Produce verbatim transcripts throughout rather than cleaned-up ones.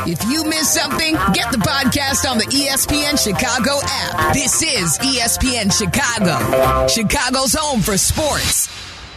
If you miss something, get the podcast on the E S P N Chicago app. This is E S P N Chicago, Chicago's home for sports.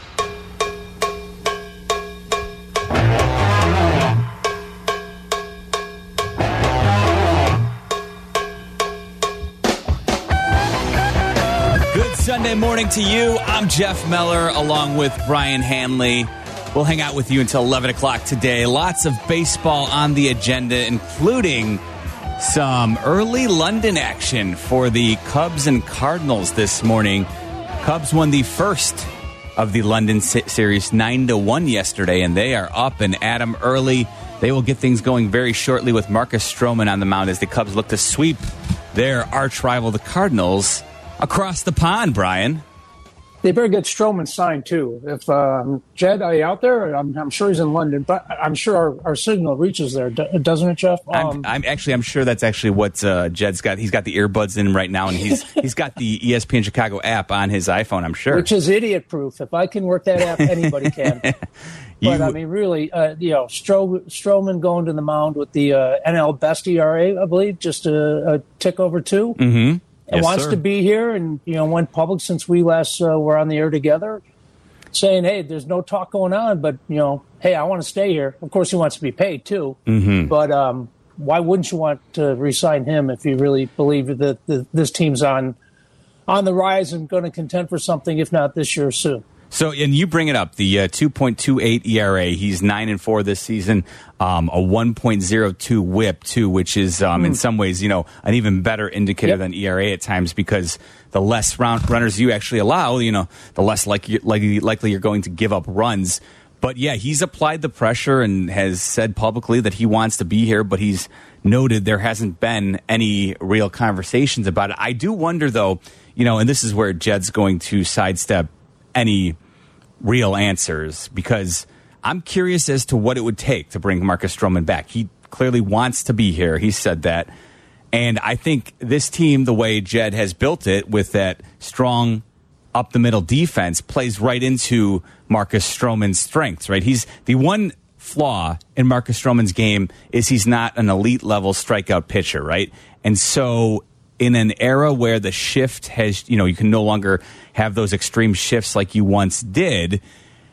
Good Sunday morning to you. I'm Jeff Meller along with Brian Hanley. We'll hang out with you until eleven o'clock today. Lots of baseball on the agenda, including some early London action for the Cubs and Cardinals this morning. Cubs won the first of the London series nine to one yesterday, and they are up and at 'em early. They will get things going very shortly with Marcus Stroman on the mound as the Cubs look to sweep their arch rival, the Cardinals, across the pond, Brian. They better get Stroman signed, too. If um, Jed, are you out there? I'm, I'm sure he's in London, but I'm sure our, our signal reaches there, doesn't it, Jeff? Um, I'm, I'm actually, I'm sure that's actually what uh, Jed's got. He's got the earbuds in right now, and he's he's got the E S P N Chicago app on his iPhone, I'm sure. Which is idiot-proof. If I can work that app, anybody can. you, but, I mean, really, uh, you know, Stro- Stroman going to the mound with the uh, N L best E R A, I believe, just a, a tick over two. Mm-hmm. And yes, wants sir. to be here and, you know, went public since we last uh, were on the air together, saying, hey, there's no talk going on, but, you know, hey, I want to stay here. Of course, he wants to be paid, too. Mm-hmm. But um, why wouldn't you want to re-sign him if you really believe that the, this team's on on the rise and going to contend for something, if not this year, soon? So, and you bring it up, the uh, two point two eight E R A. He's nine and four this season, um, a one point oh two whip, too, which is, um, mm. in some ways, you know, an even better indicator yep. than E R A at times, because the less round runners you actually allow, you know, the less likely, likely, likely you're going to give up runs. But, yeah, he's applied the pressure and has said publicly that he wants to be here, but he's noted there hasn't been any real conversations about it. I do wonder, though, you know, and this is where Jed's going to sidestep any real answers, because I'm curious as to what it would take to bring Marcus Stroman back. He clearly wants to be here. He said that. And I think this team, the way Jed has built it with that strong up-the-middle defense, plays right into Marcus Stroman's strengths, right? He's the one flaw in Marcus Stroman's game is he's not an elite-level strikeout pitcher, right? And so in an era where the shift has, you know, you can no longer have those extreme shifts like you once did,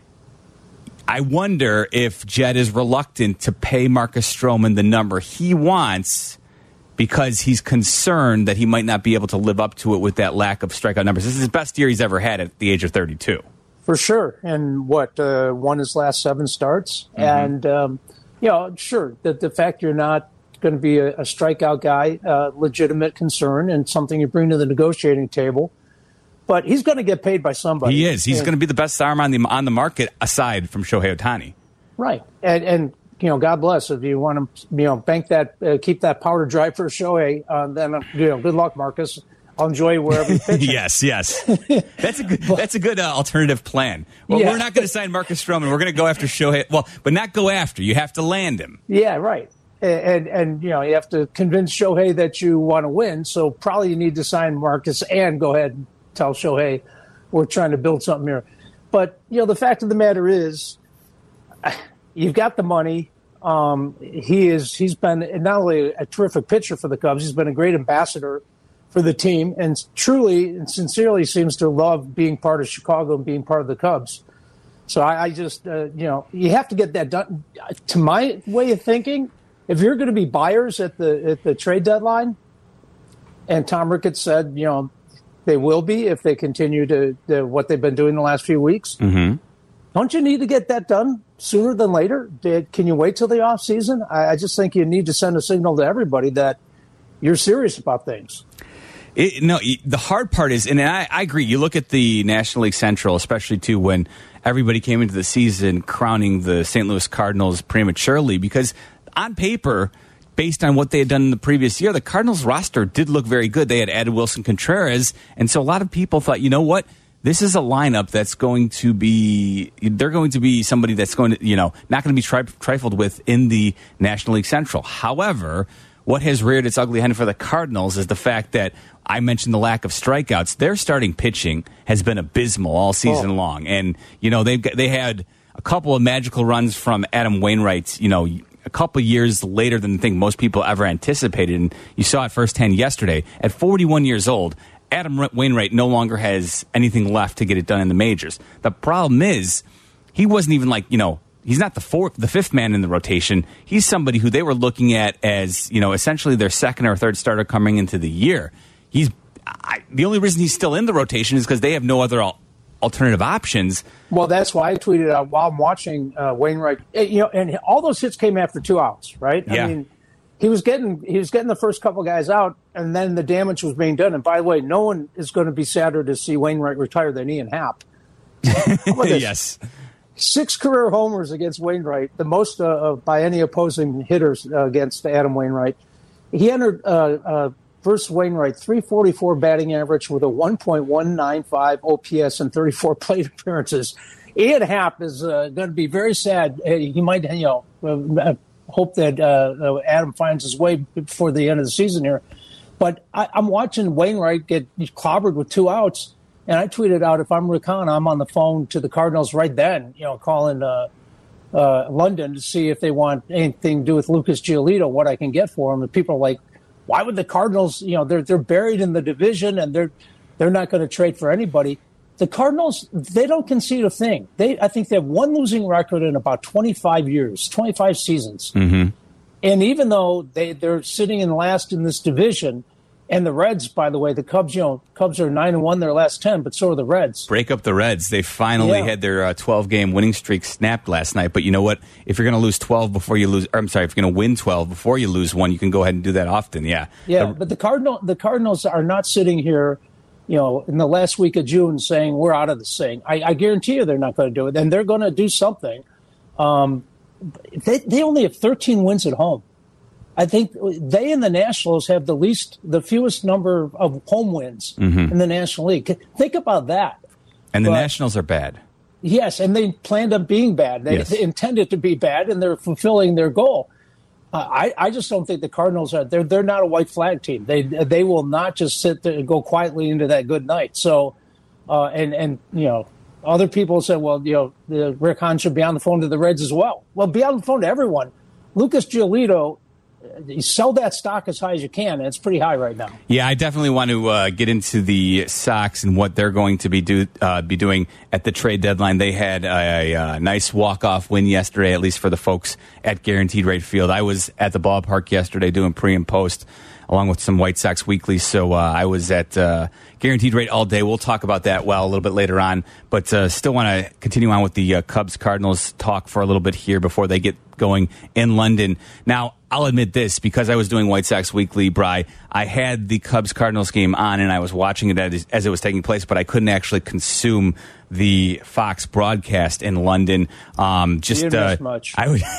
I wonder if Jed is reluctant to pay Marcus Stroman the number he wants because he's concerned that he might not be able to live up to it with that lack of strikeout numbers. This is his best year he's ever had at the age of thirty-two. For sure. And what, uh, won his last seven starts? Mm-hmm. And, um, you know, sure, that the fact you're not going to be a, a strikeout guy, uh, legitimate concern and something you bring to the negotiating table. But he's going to get paid by somebody. He is. He's and, going to be the best arm on the on the market aside from Shohei Ohtani. Right. And, and you know, God bless. If you want to, you know, bank that, uh, keep that powder dry for Shohei, uh, then, uh, you know, good luck, Marcus. I'll enjoy wherever you pitch. yes, yes. That's a good, that's a good uh, alternative plan. Well, yeah. We're not going to sign Marcus Stroman. We're going to go after Shohei. Well, but not go after. You have to land him. Yeah, right. And, and, and, you know, you have to convince Shohei that you want to win. So probably you need to sign Marcus and go ahead and tell Shohei we're trying to build something here. But, you know, the fact of the matter is you've got the money. Um, he is, he's been not only a terrific pitcher for the Cubs, he's been a great ambassador for the team and truly and sincerely seems to love being part of Chicago and being part of the Cubs. So I, I just, uh, you know, you have to get that done. To my way of thinking, if you're going to be buyers at the at the trade deadline, and Tom Ricketts said, you know, they will be if they continue to, to what they've been doing the last few weeks, mm-hmm. don't you need to get that done sooner than later? Did, can you wait till the off season? I, I just think you need to send a signal to everybody that you're serious about things. It, no, the hard part is, and I, I agree, you look at the National League Central, especially, too, when everybody came into the season crowning the Saint Louis Cardinals prematurely, because on paper, based on what they had done in the previous year, the Cardinals roster did look very good. They had added Wilson Contreras, and so a lot of people thought, you know what, this is a lineup that's going to be, they're going to be somebody that's going to, you know, not going to be tri- trifled with in the National League Central. However, what has reared its ugly head for the Cardinals is the fact that I mentioned the lack of strikeouts. Their starting pitching has been abysmal all season oh. long. And, you know, they've got, they had a couple of magical runs from Adam Wainwright, you know, a couple years later than I think most people ever anticipated. And you saw it firsthand yesterday. At forty-one years old, Adam Wainwright no longer has anything left to get it done in the majors. The problem is he wasn't even like, you know, he's not the fourth, the fifth man in the rotation. He's somebody who they were looking at as, you know, essentially their second or third starter coming into the year. He's I, the only reason he's still in the rotation is because they have no other al- alternative options. Well, that's why I tweeted out while I'm watching uh, Wainwright. You know, and all those hits came after two outs, right? Yeah. I mean, he was getting he was getting the first couple guys out, and then the damage was being done. And by the way, no one is going to be sadder to see Wainwright retire than Ian Happ. Yes. Six career homers against Wainwright, the most uh, by any opposing hitters uh, against Adam Wainwright. He entered uh, uh, versus Wainwright, three forty-four batting average with a one point one nine five O P S and thirty-four plate appearances. Ian Happ is uh, going to be very sad. He might, you know, uh, hope that uh, Adam finds his way before the end of the season here. But I, I'm watching Wainwright get clobbered with two outs. And I tweeted out, if I'm Rick Hahn, I'm on the phone to the Cardinals right then, you know, calling uh, uh, London to see if they want anything to do with Lucas Giolito, what I can get for him. And people are like, why would the Cardinals, you know, they're they're buried in the division and they're they're not going to trade for anybody. The Cardinals, they don't concede a thing. They, I think they have one losing record in about twenty-five years, twenty-five seasons. Mm-hmm. And even though they, they're sitting in last in this division, and the Reds, by the way, the Cubs, you know, Cubs are nine and one their last ten, but so are the Reds. Break up the Reds. They finally Yeah. had their uh, twelve game winning streak snapped last night. But you know what? If you're going to lose twelve before you lose, or I'm sorry, if you're going to win twelve before you lose one, you can go ahead and do that often. Yeah. Yeah, The- but the Cardinal, the Cardinals are not sitting here, you know, in the last week of June saying we're out of this thing. I, I guarantee you they're not going to do it, and they're going to do something. Um, they they only have thirteen wins at home. I think they and the Nationals have the least, the fewest number of home wins Mm-hmm. in the National League. Think about that. and the but- Nationals are bad. Yes, and they planned on being bad. They, Yes. they intended to be bad, and they're fulfilling their goal. Uh, I, I just don't think the Cardinals are. They're they're not a white flag team. They they will not just sit there and go quietly into that good night. So, uh, and and you know, other people say, well, you know, the Rick Hahn should be on the phone to the Reds as well. Well, be on the phone to everyone. Lucas Giolito, you sell that stock as high as you can, and it's pretty high right now. Yeah, I definitely want to uh, get into the Sox and what they're going to be do uh, be doing at the trade deadline. They had a, a nice walk-off win yesterday, at least for the folks at Guaranteed Rate Field. I was at the ballpark yesterday doing pre and post, along with some White Sox weeklies. So uh, I was at uh, Guaranteed Rate all day. We'll talk about that well a little bit later on, but uh, still want to continue on with the uh, Cubs-Cardinals talk for a little bit here before they get going in London. Now, I'll admit this, because I was doing White Sox Weekly, Bri, I had the Cubs-Cardinals game on, and I was watching it as, as it was taking place, but I couldn't actually consume the Fox broadcast in London. Um, just You didn't uh, miss much. I would.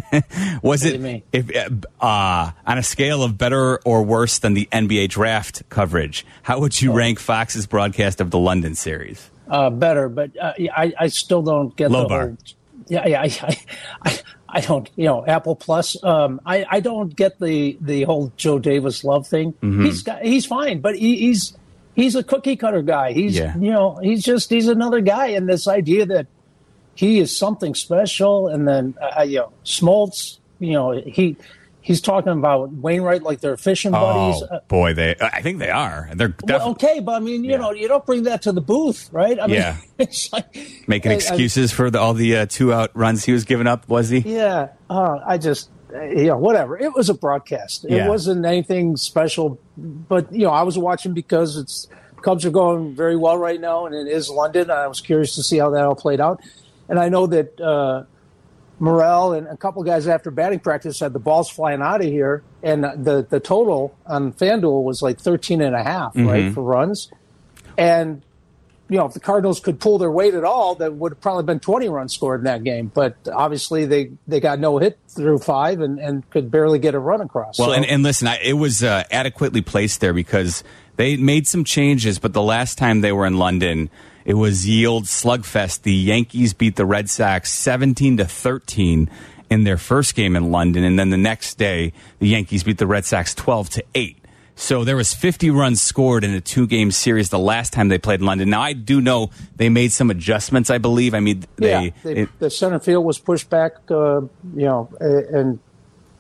Was What do it you mean? if uh, on a scale of better or worse than the N B A draft coverage? How would you rank Fox's broadcast of the London series? Uh, better, but uh, I, I still don't get Low the bar. whole. Yeah, yeah, I, I, I don't. You know, Apple Plus. Um, I, I don't get the, the whole Joe Davis love thing. Mm-hmm. He's got, he's fine, but he, he's he's a cookie cutter guy. He's Yeah. you know he's just he's another guy, and this idea that he is something special, and then uh, you know Smoltz. You know he. He's talking about Wainwright like they're fishing buddies. Oh boy, they I think they are. They're Well, definitely okay, but I mean, you Yeah. know, you don't bring that to the booth, right? I mean, Yeah. it's like making I- I- excuses for the, all the uh, two out runs he was giving up. Was he? Yeah, uh, I just, uh, you know, whatever. It was a broadcast. It Yeah. wasn't anything special, but you know, I was watching because it's Cubs are going very well right now, and it is London. I was curious to see how that all played out, and I know that uh, Morel and a couple guys after batting practice had the balls flying out of here, and the the total on FanDuel was like thirteen and a half, right, for runs, and. You know, if the Cardinals could pull their weight at all, that would have probably been twenty runs scored in that game. But obviously, they, they got no hit through five and, and could barely get a run across. Well, So- and, and listen, I, it was uh, adequately placed there because they made some changes, but the last time they were in London, it was yield slugfest. The Yankees beat the Red Sox seventeen to thirteen in their first game in London, and then the next day, the Yankees beat the Red Sox twelve to eight. So there was fifty runs scored in a two-game series the last time they played in London. Now, I do know they made some adjustments, I believe. I mean, they... yeah, they, it- the center field was pushed back, uh, you know, and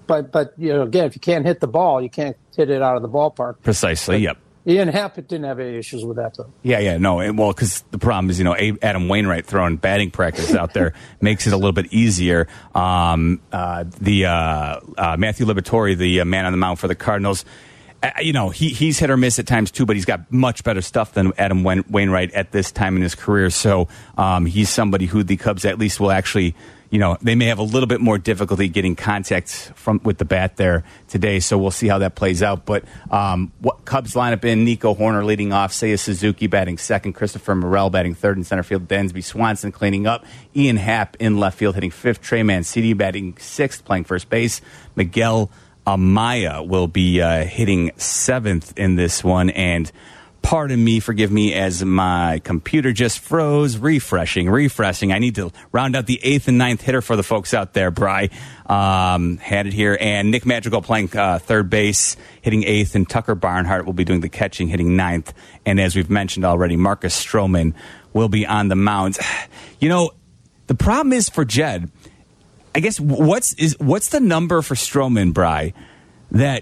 but but you know, again, if you can't hit the ball, you can't hit it out of the ballpark. Precisely. But yep. Ian Happ didn't have any issues with that, though. Yeah, yeah, no. And, well, because the problem is, you know, Adam Wainwright throwing batting practice out there makes it a little bit easier. Um, uh, the uh, uh, Matthew Liberatore, the uh, man on the mound for the Cardinals, uh, you know, he he's hit or miss at times too, but he's got much better stuff than Adam Wain- Wainwright at this time in his career. So um, he's somebody who the Cubs at least will actually. You know, they may have a little bit more difficulty getting contact from with the bat there today, so we'll see how that plays out. But um, what Cubs lineup in, Nico Horner leading off, Seiya Suzuki batting second, Christopher Morel batting third in center field, Dansby Swanson cleaning up, Ian Happ in left field hitting fifth, Trey Mancini batting sixth, playing first base, Miguel Amaya will be uh, hitting seventh in this one, and pardon me, forgive me, as my computer just froze. Refreshing, refreshing. I need to round out the eighth and ninth hitter for the folks out there, Bri. Um, had it here. And Nick Madrigal playing uh, third base, hitting eighth, and Tucker Barnhart will be doing the catching, hitting ninth. And as we've mentioned already, Marcus Stroman will be on the mound. You know, the problem is for Jed, I guess, what's is what's the number for Stroman, Bri, that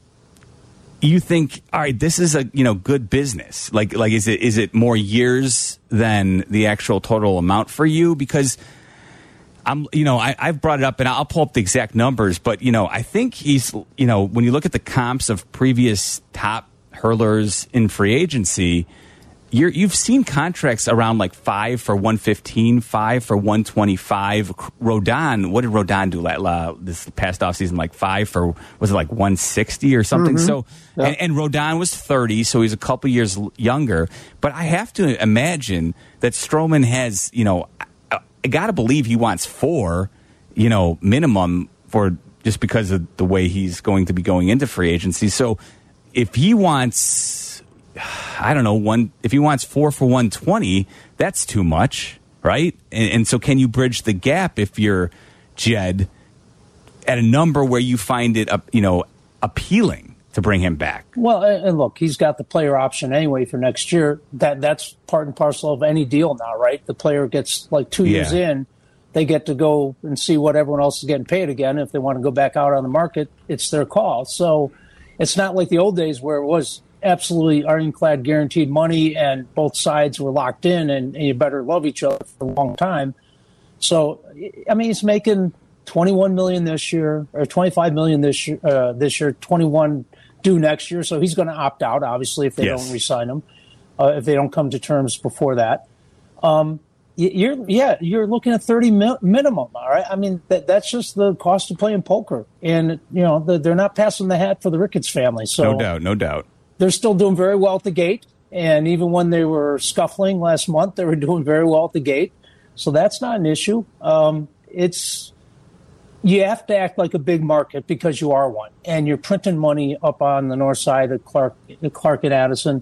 you think, all right, this is a you know good business? Like, like is it is it more years than the actual total amount for you? Because I'm, you know, I, I've brought it up, and I'll pull up the exact numbers. But you know, I think he's, you know, when you look at the comps of previous top hurlers in free agency, you're, you've seen contracts around like five for one fifteen, five for one twenty-five. Rodon, what did Rodon do uh, this past offseason? Like five for, was it like one sixty or something? Mm-hmm. So, yeah. and, and Rodon was thirty, so he's a couple years younger. But I have to imagine that Stroman has, you know, I, I got to believe he wants four, you know, minimum for just because of the way he's going to be going into free agency. So if he wants, I don't know, one. If he wants four for one twenty, that's too much, right? And, and so, can you bridge the gap if you're Jed at a number where you find it, uh, you know, appealing to bring him back? Well, and look, he's got the player option anyway for next year. That that's part and parcel of any deal now, right? The player gets like two yeah. years in, they get to go and see what everyone else is getting paid again. If they want to go back out on the market, it's their call. So it's not like the old days where it was absolutely ironclad guaranteed money and both sides were locked in and, and you better love each other for a long time. So, I mean, he's making twenty-one million dollars this year or twenty-five million dollars this year, uh, this year, twenty-one due next year. So he's going to opt out, obviously, if they yes. don't re-sign him, uh, if they don't come to terms before that. Um, you're, yeah, you're looking at thirty mil- minimum. All right. I mean, that, that's just the cost of playing poker. And, you know, the, they're not passing the hat for the Ricketts family. So no doubt, no doubt. They're still doing very well at the gate. And even when they were scuffling last month, they were doing very well at the gate. So that's not an issue. Um, it's you have to act like a big market because you are one. And you're printing money up on the north side of Clark, Clark and Addison.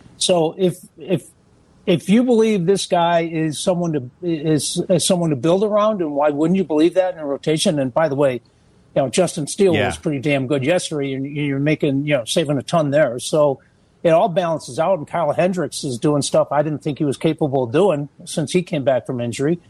So if if if you believe this guy is someone to is, is someone to build around, and why wouldn't you believe that in a rotation? And by the way, you know, Justin Steele yeah. was pretty damn good yesterday, and you're making, you know, saving a ton there. So it all balances out, and Kyle Hendricks is doing stuff I didn't think he was capable of doing since he came back from injury.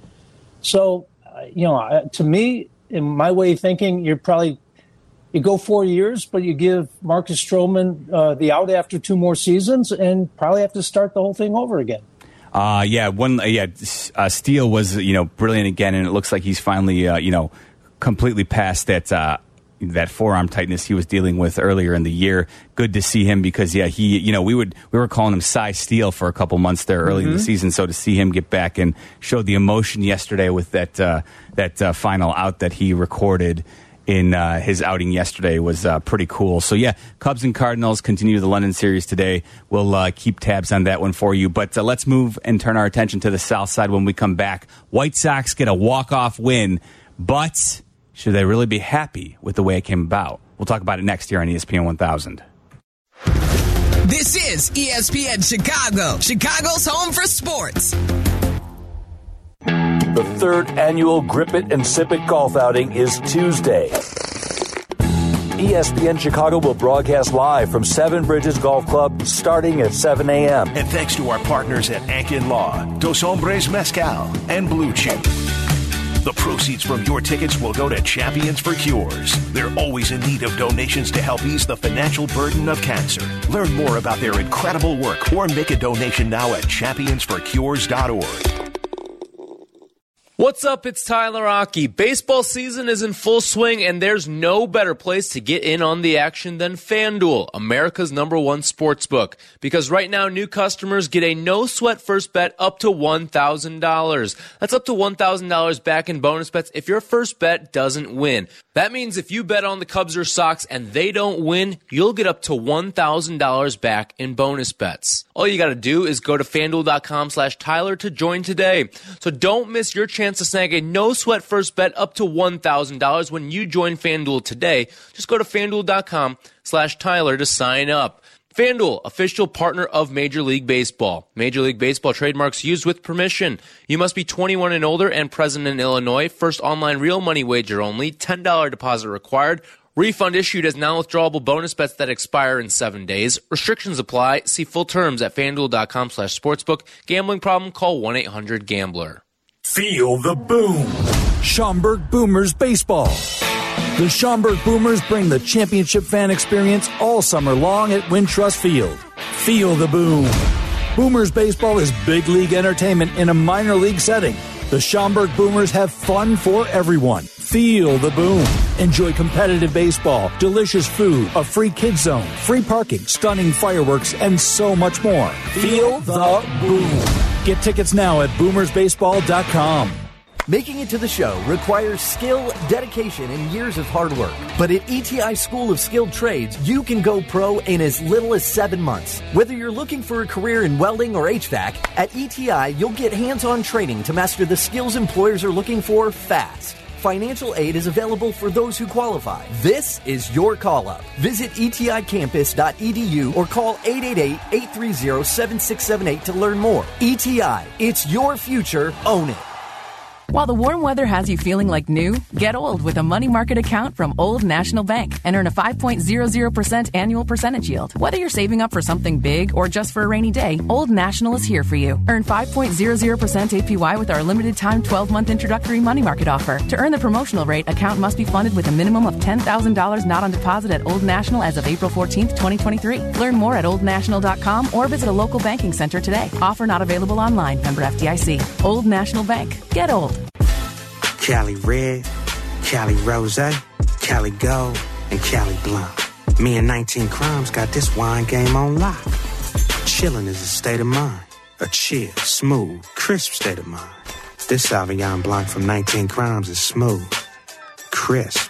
So, uh, you know, to me, in my way of thinking, you're probably you go four years, but you give Marcus Stroman uh, the out after two more seasons, and probably have to start the whole thing over again. Uh, yeah, one, yeah, uh, Steele was, you know, brilliant again, and it looks like he's finally, uh, you know, completely past that uh, that forearm tightness he was dealing with earlier in the year. Good to see him because, yeah, he, you know, we would we were calling him Cy Steele for a couple months there early mm-hmm. in the season. So to see him get back and show the emotion yesterday with that uh, that uh, final out that he recorded in uh, his outing yesterday was uh, pretty cool. So, yeah, Cubs and Cardinals continue the London series today. We'll uh, keep tabs on that one for you. But uh, let's move and turn our attention to the south side when we come back. White Sox get a walk-off win, but should they really be happy with the way it came about? We'll talk about it next year on E S P N one thousand. This is E S P N Chicago, Chicago's home for sports. The third annual Grip It and Sip It golf outing is Tuesday. E S P N Chicago will broadcast live from Seven Bridges Golf Club starting at seven a.m. And thanks to our partners at Ankin Law, Dos Hombres Mezcal, and Blue Chew. The proceeds from your tickets will go to Champions for Cures. They're always in need of donations to help ease the financial burden of cancer. Learn more about their incredible work or make a donation now at champions for cures dot org. What's up? It's Tyler Aki. Baseball season is in full swing, and there's no better place to get in on the action than FanDuel, America's number one sports book. Because right now, new customers get a no-sweat first bet up to one thousand dollars. That's up to one thousand dollars back in bonus bets if your first bet doesn't win. That means if you bet on the Cubs or Sox and they don't win, you'll get up to one thousand dollars back in bonus bets. All you got to do is go to FanDuel.com slash Tyler to join today. So don't miss your chance to snag a no-sweat first bet up to one thousand dollars when you join FanDuel today. Just go to FanDuel.com slash Tyler to sign up. FanDuel, official partner of Major League Baseball. Major League Baseball trademarks used with permission. You must be twenty-one and older and present in Illinois. First online real money wager only. ten dollars deposit required. Refund issued as non-withdrawable bonus bets that expire in seven days. Restrictions apply. See full terms at FanDuel.com slash sportsbook. Gambling problem? Call one eight hundred gambler. Feel the boom. Schaumburg Boomers Baseball. The Schaumburg Boomers bring the championship fan experience all summer long at Wintrust Field. Feel the boom. Boomers Baseball is big league entertainment in a minor league setting. The Schaumburg Boomers have fun for everyone. Feel the boom. Enjoy competitive baseball, delicious food, a free kids zone, free parking, stunning fireworks, and so much more. Feel the boom. Get tickets now at boomers baseball dot com. Making it to the show requires skill, dedication, and years of hard work. But at E T I School of Skilled Trades, you can go pro in as little as seven months. Whether you're looking for a career in welding or H V A C, at E T I, you'll get hands-on training to master the skills employers are looking for fast. Financial aid is available for those who qualify. This is your call-up. Visit E T I campus dot e d u or call eight eight eight, eight three zero, seven six seven eight to learn more. E T I, it's your future. Own it. While the warm weather has you feeling like new, get old with a money market account from Old National Bank and earn a five point zero zero percent annual percentage yield. Whether you're saving up for something big or just for a rainy day, Old National is here for you. Earn five point zero zero percent A P Y with our limited time twelve-month introductory money market offer. To earn the promotional rate, account must be funded with a minimum of ten thousand dollars not on deposit at Old National as of April fourteenth, twenty twenty-three. Learn more at old national dot com or visit a local banking center today. Offer not available online. Member F D I C. Old National Bank. Get old. Cali Red, Cali Rose, Cali Gold, and Cali Blanc. Me and nineteen Crimes got this wine game on lock. Chillin' is a state of mind. A chill, smooth, crisp state of mind. This Sauvignon Blanc from nineteen Crimes is smooth, crisp,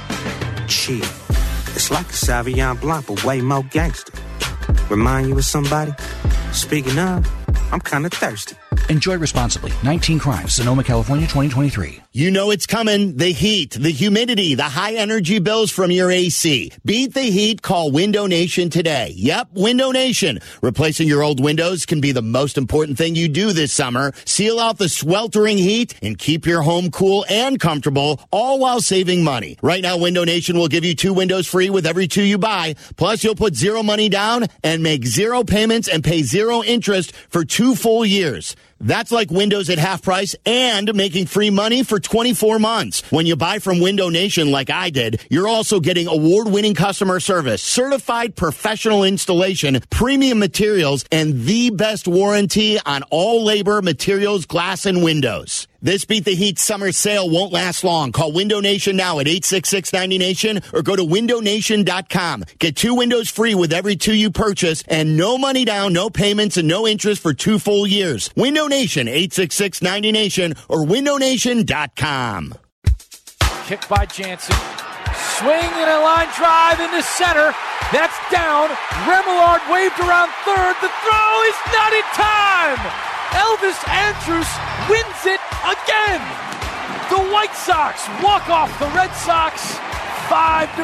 chill. It's like a Sauvignon Blanc, but way more gangster. Remind you of somebody? Speaking of, I'm kind of thirsty. Enjoy responsibly. nineteen Crimes, Sonoma, California, twenty twenty-three. You know it's coming. The heat, the humidity, the high energy bills from your A C. Beat the heat. Call Window Nation today. Yep, Window Nation. Replacing your old windows can be the most important thing you do this summer. Seal out the sweltering heat and keep your home cool and comfortable, all while saving money. Right now, Window Nation will give you two windows free with every two you buy. Plus, you'll put zero money down and make zero payments and pay zero interest for two full years. That's like windows at half price and making free money for twenty-four months. When you buy from Window Nation like I did, you're also getting award-winning customer service, certified professional installation, premium materials, and the best warranty on all labor, materials, glass, and windows. This Beat the Heat summer sale won't last long. Call Window Nation now at eight six six, ninety Nation or go to window nation dot com. Get two windows free with every two you purchase and no money down, no payments, and no interest for two full years. Window Nation, eight six six, ninety Nation or window nation dot com. Kick by Jansen. Swing and a line drive into center. That's down. Remillard waved around third. The throw is not in time. Elvis Andrus wins it again. The White Sox walk off the Red Sox five to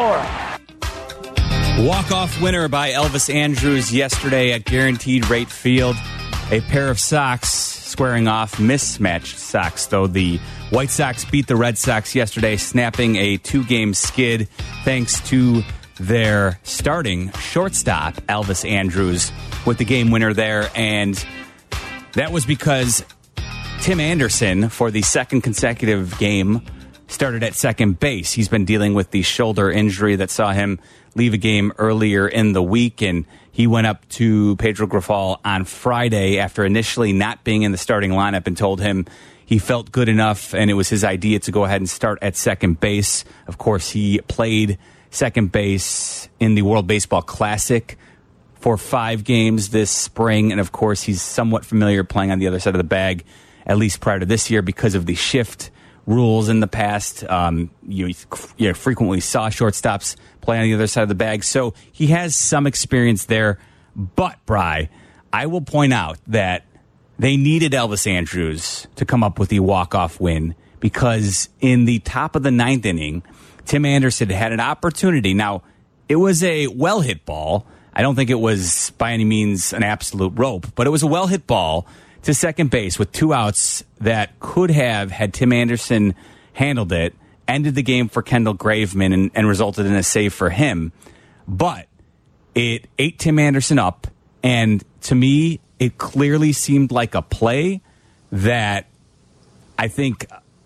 four. Walk-off winner by Elvis Andrus yesterday at Guaranteed Rate Field. A pair of Sox squaring off mismatched Sox, though. The White Sox beat the Red Sox yesterday, snapping a two-game skid thanks to their starting shortstop, Elvis Andrus, with the game winner there. And that was because Tim Anderson, for the second consecutive game, started at second base. He's been dealing with the shoulder injury that saw him leave a game earlier in the week, and he went up to Pedro Grifol on Friday after initially not being in the starting lineup and told him he felt good enough and it was his idea to go ahead and start at second base. Of course, he played second base in the World Baseball Classic for five games this spring, and of course, he's somewhat familiar playing on the other side of the bag, at least prior to this year, because of the shift rules in the past. Um, you, you frequently saw shortstops play on the other side of the bag, so he has some experience there. But, Bri, I will point out that they needed Elvis Andrus to come up with the walk-off win, because in the top of the ninth inning, Tim Anderson had an opportunity. Now, it was a well-hit ball. I don't think it was by any means an absolute rope, but it was a well-hit ball to second base with two outs that could have, had Tim Anderson handled it, ended the game for Kendall Graveman and, and resulted in a save for him. But it ate Tim Anderson up, and to me, it clearly seemed like a play that I think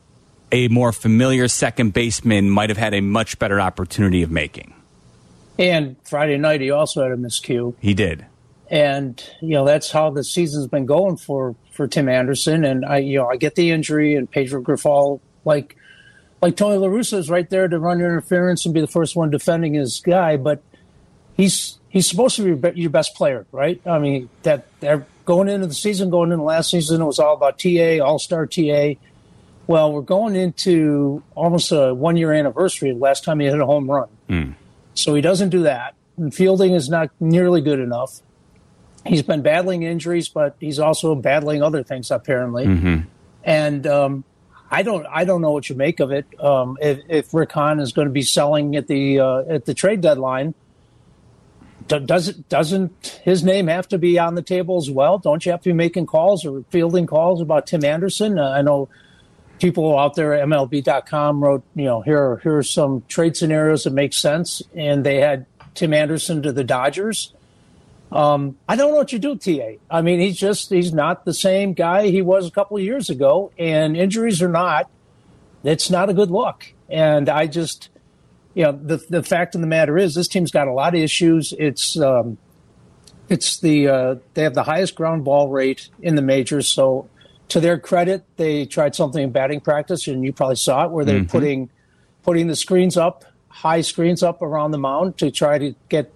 a more familiar second baseman might have had a much better opportunity of making. And Friday night, he also had a miscue. He did. And, you know, that's how the season's been going for, for Tim Anderson. And, I, you know, I get the injury, and Pedro Grifol, like like Tony La Russa, is right there to run your interference and be the first one defending his guy. But he's he's supposed to be your best player, right? I mean, that they're going into the season, going into last season, it was all about T A, all-star T A. Well, we're going into almost a one-year anniversary of the last time he hit a home run. Mm. So he doesn't do that. And fielding is not nearly good enough. He's been battling injuries, but he's also battling other things, apparently. Mm-hmm. And um, I don't, I don't know what you make of it. Um, if, if Rick Hahn is going to be selling at the uh, at the trade deadline, does it, doesn't his name have to be on the table as well? Don't you have to be making calls or fielding calls about Tim Anderson? Uh, I know people out there at M L B dot com wrote, you know, here here are some trade scenarios that make sense, and they had Tim Anderson to the Dodgers. Um, I don't know what you do, T A. I mean, he's just, he's not the same guy he was a couple of years ago, and injuries or not, it's not a good look. And I just, you know, the the fact of the matter is this team's got a lot of issues. It's, um, it's the, uh, they have the highest ground ball rate in the majors. So to their credit, they tried something in batting practice, and you probably saw it, where they're mm-hmm. putting, putting the screens up, high screens up around the mound to try to get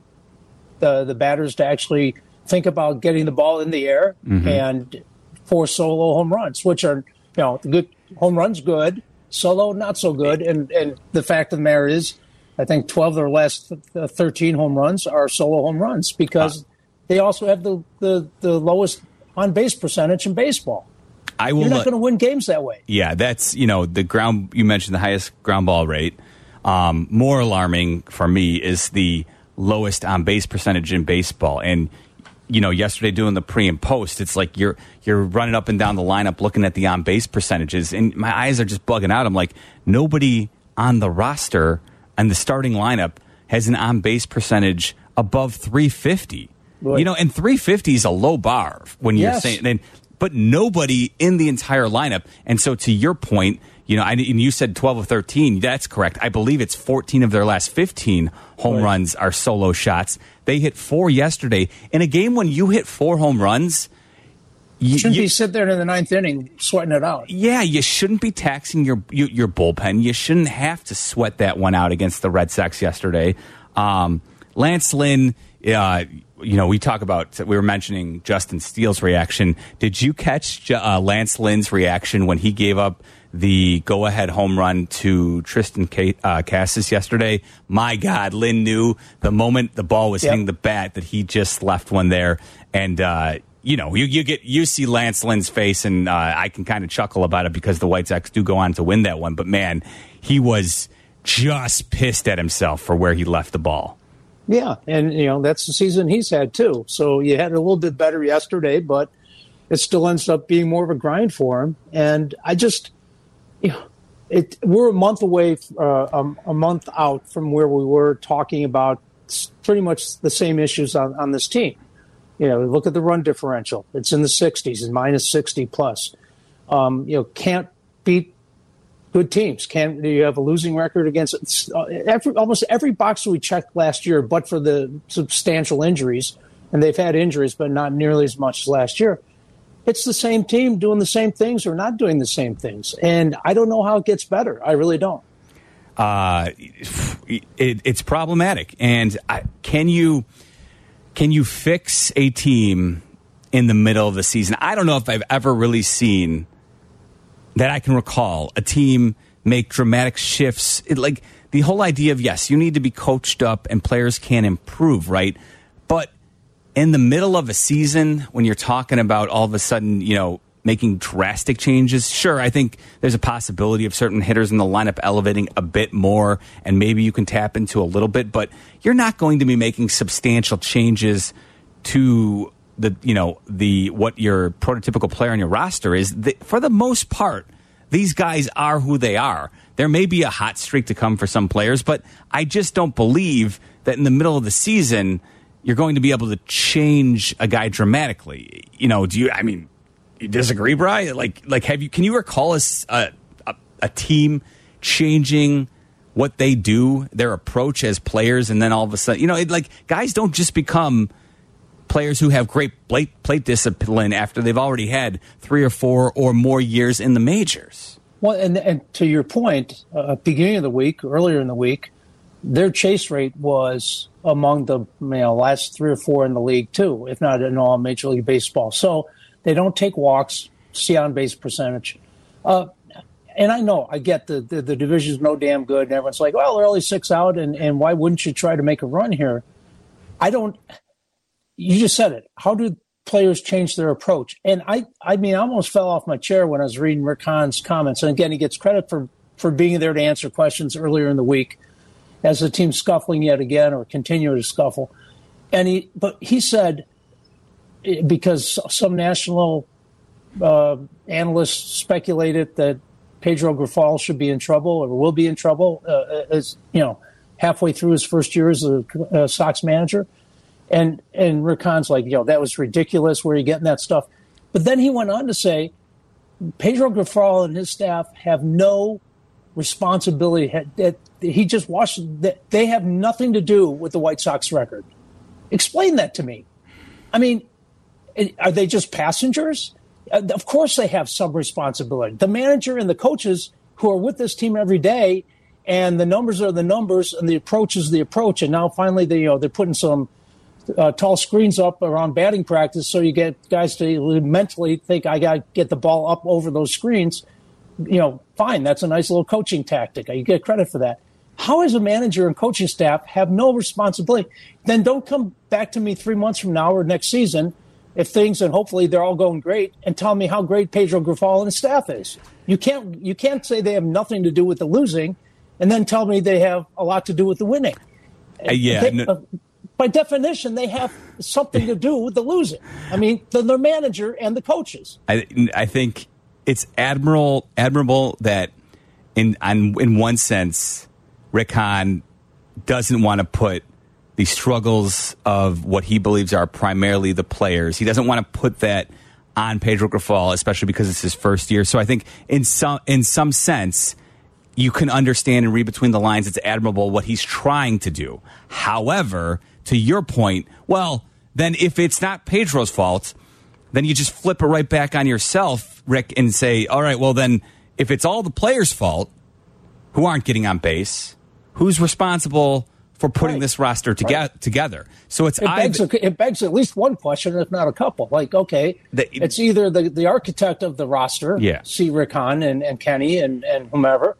the the batters to actually think about getting the ball in the air mm-hmm. and for solo home runs, which are, you know, the good home runs good, solo not so good. And and the fact of the matter is, I think twelve of their last thirteen home runs are solo home runs, because uh, they also have the, the, the lowest on base percentage in baseball. I will, You're not going to win games that way. Yeah, that's, you know, the ground, you mentioned the highest ground ball rate. Um, more alarming for me is the lowest on base percentage in baseball. And, you know, yesterday doing the pre and post, it's like you're you're running up and down the lineup looking at the on base percentages, and my eyes are just bugging out. I'm like, nobody on the roster and the starting lineup has an on base percentage above three fifty. Boy. You know, and three fifty is a low bar when you're yes. saying, then, but nobody in the entire lineup. And so, to your point, you know, I, and you said twelve of thirteen. That's correct. I believe it's fourteen of their last fifteen home right. runs are solo shots. They hit four yesterday. In a game when you hit four home runs, you shouldn't you, be sitting there in the ninth inning sweating it out. Yeah, you shouldn't be taxing your your, your bullpen. You shouldn't have to sweat that one out against the Red Sox yesterday. Um, Lance Lynn, uh, you know, we talk about, we were mentioning Justin Steele's reaction. Did you catch uh, Lance Lynn's reaction when he gave up the go-ahead home run to Tristan K- uh, Cassis yesterday? My God, Lynn knew the moment the ball was yep. hitting the bat that he just left one there. And, uh, you know, you, you get you see Lance Lynn's face, and uh, I can kind of chuckle about it because the White Sox do go on to win that one. But, man, he was just pissed at himself for where he left the ball. Yeah, and, you know, that's the season he's had, too. So you had a little bit better yesterday, but it still ends up being more of a grind for him. And I just... You know, it, we're a month away, uh, um, a month out from where we were talking about pretty much the same issues on, on this team. You know, look at the run differential. It's in the sixties and minus sixty plus. um, you know, can't beat good teams. Can't you have a losing record against uh, every, almost every boxer we checked last year, but for the substantial injuries, and they've had injuries, but not nearly as much as last year. It's the same team doing the same things or not doing the same things, and I don't know how it gets better. I really don't. Uh, it, it's problematic, and I, can you can you fix a team in the middle of the season? I don't know if I've ever really seen that I can recall a team make dramatic shifts. It, like the whole idea of, yes, you need to be coached up and players can improve, right? But in the middle of a season, when you're talking about all of a sudden, you know, making drastic changes, sure, I think there's a possibility of certain hitters in the lineup elevating a bit more, and maybe you can tap into a little bit, but you're not going to be making substantial changes to the, you know, the what your prototypical player on your roster is. The, for the most part, these guys are who they are. There may be a hot streak to come for some players, but I just don't believe that in the middle of the season you're going to be able to change a guy dramatically. You know, do you? I mean, you disagree, Brian? Like, like, have you? Can you recall a a, a team changing what they do, their approach as players, and then all of a sudden, you know, it, like guys don't just become players who have great plate, plate discipline after they've already had three or four or more years in the majors. Well, and, and to your point, uh, beginning of the week, earlier in the week, their chase rate was among the you know, last three or four in the league, too, if not in all Major League Baseball. So they don't take walks, see on-base percentage. Uh, and I know, I get the, the, the division's no damn good, and everyone's like, well, they're only six out, and, and why wouldn't you try to make a run here? I don't... You just said it. How do players change their approach? And I, I mean, I almost fell off my chair when I was reading Rick Hahn's comments. And again, he gets credit for, for being there to answer questions earlier in the week as the team's scuffling yet again or continuing to scuffle. And he, but he said, because some national uh, analysts speculated that Pedro Grifol should be in trouble or will be in trouble uh, as, you know, halfway through his first year as a uh, Sox manager. And and Rick Hahn's like, yo, that was ridiculous. Where are you getting that stuff? But then he went on to say, Pedro Grifol and his staff have no responsibility. That he just watched. That they have nothing to do with the White Sox record. Explain that to me. I mean, are they just passengers? Of course they have some responsibility. The manager and the coaches who are with this team every day, and the numbers are the numbers, and the approach is the approach. And now finally, they you know they're putting some Uh, tall screens up around batting practice so you get guys to mentally think, I got to get the ball up over those screens. You know, fine, that's a nice little coaching tactic. You get credit for that. How does a manager and coaching staff have no responsibility? Then don't come back to me three months from now or next season if things, and hopefully they're all going great, and tell me how great Pedro Grifol and his staff is. You can't, you can't say they have nothing to do with the losing and then tell me they have a lot to do with the winning. Uh, yeah. They, no. uh, By definition, they have something to do with the losing. I mean, the, the manager and the coaches. I, I think it's admirable, admirable that, in on, in one sense, Rick Hahn doesn't want to put the struggles of what he believes are primarily the players. He doesn't want to put that on Pedro Grifol, especially because it's his first year. So I think in some in some sense, you can understand and read between the lines. It's admirable what he's trying to do. However, to your point, well, then if it's not Pedro's fault, then you just flip it right back on yourself, Rick, and say, all right, well, then if it's all the players' fault who aren't getting on base, who's responsible for putting right. this roster to right. get, together? So it's it begs, a, it begs at least one question, if not a couple. Like, okay, the, it's either the, the architect of the roster, yeah. C. Rick Hahn and, and Kenny and, and whomever,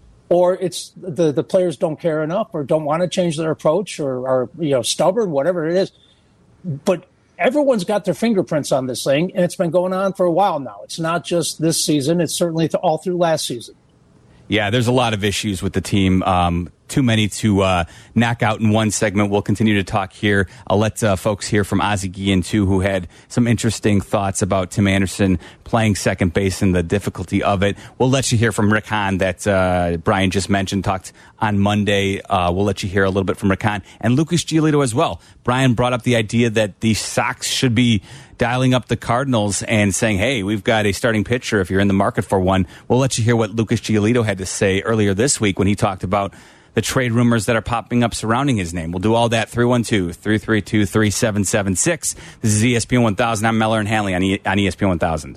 or it's the, the players don't care enough or don't want to change their approach or are you know stubborn, whatever it is. But everyone's got their fingerprints on this thing, and it's been going on for a while now. It's not just this season. It's certainly all through last season. Yeah, there's a lot of issues with the team. Um, too many to uh, knock out in one segment. We'll continue to talk here. I'll let uh, folks hear from Ozzie Guillen, too, who had some interesting thoughts about Tim Anderson playing second base and the difficulty of it. We'll let you hear from Rick Hahn that uh, Brian just mentioned, talked on Monday. Uh, we'll let you hear a little bit from Rick Hahn and Lucas Giolito as well. Brian brought up the idea that the Sox should be dialing up the Cardinals and saying, hey, we've got a starting pitcher if you're in the market for one. We'll let you hear what Lucas Giolito had to say earlier this week when he talked about the trade rumors that are popping up surrounding his name. We'll do all that. three one two, three three two, three seven seven six. This is E S P N one thousand. I'm Meller and Hanley on, e- on E S P N one thousand.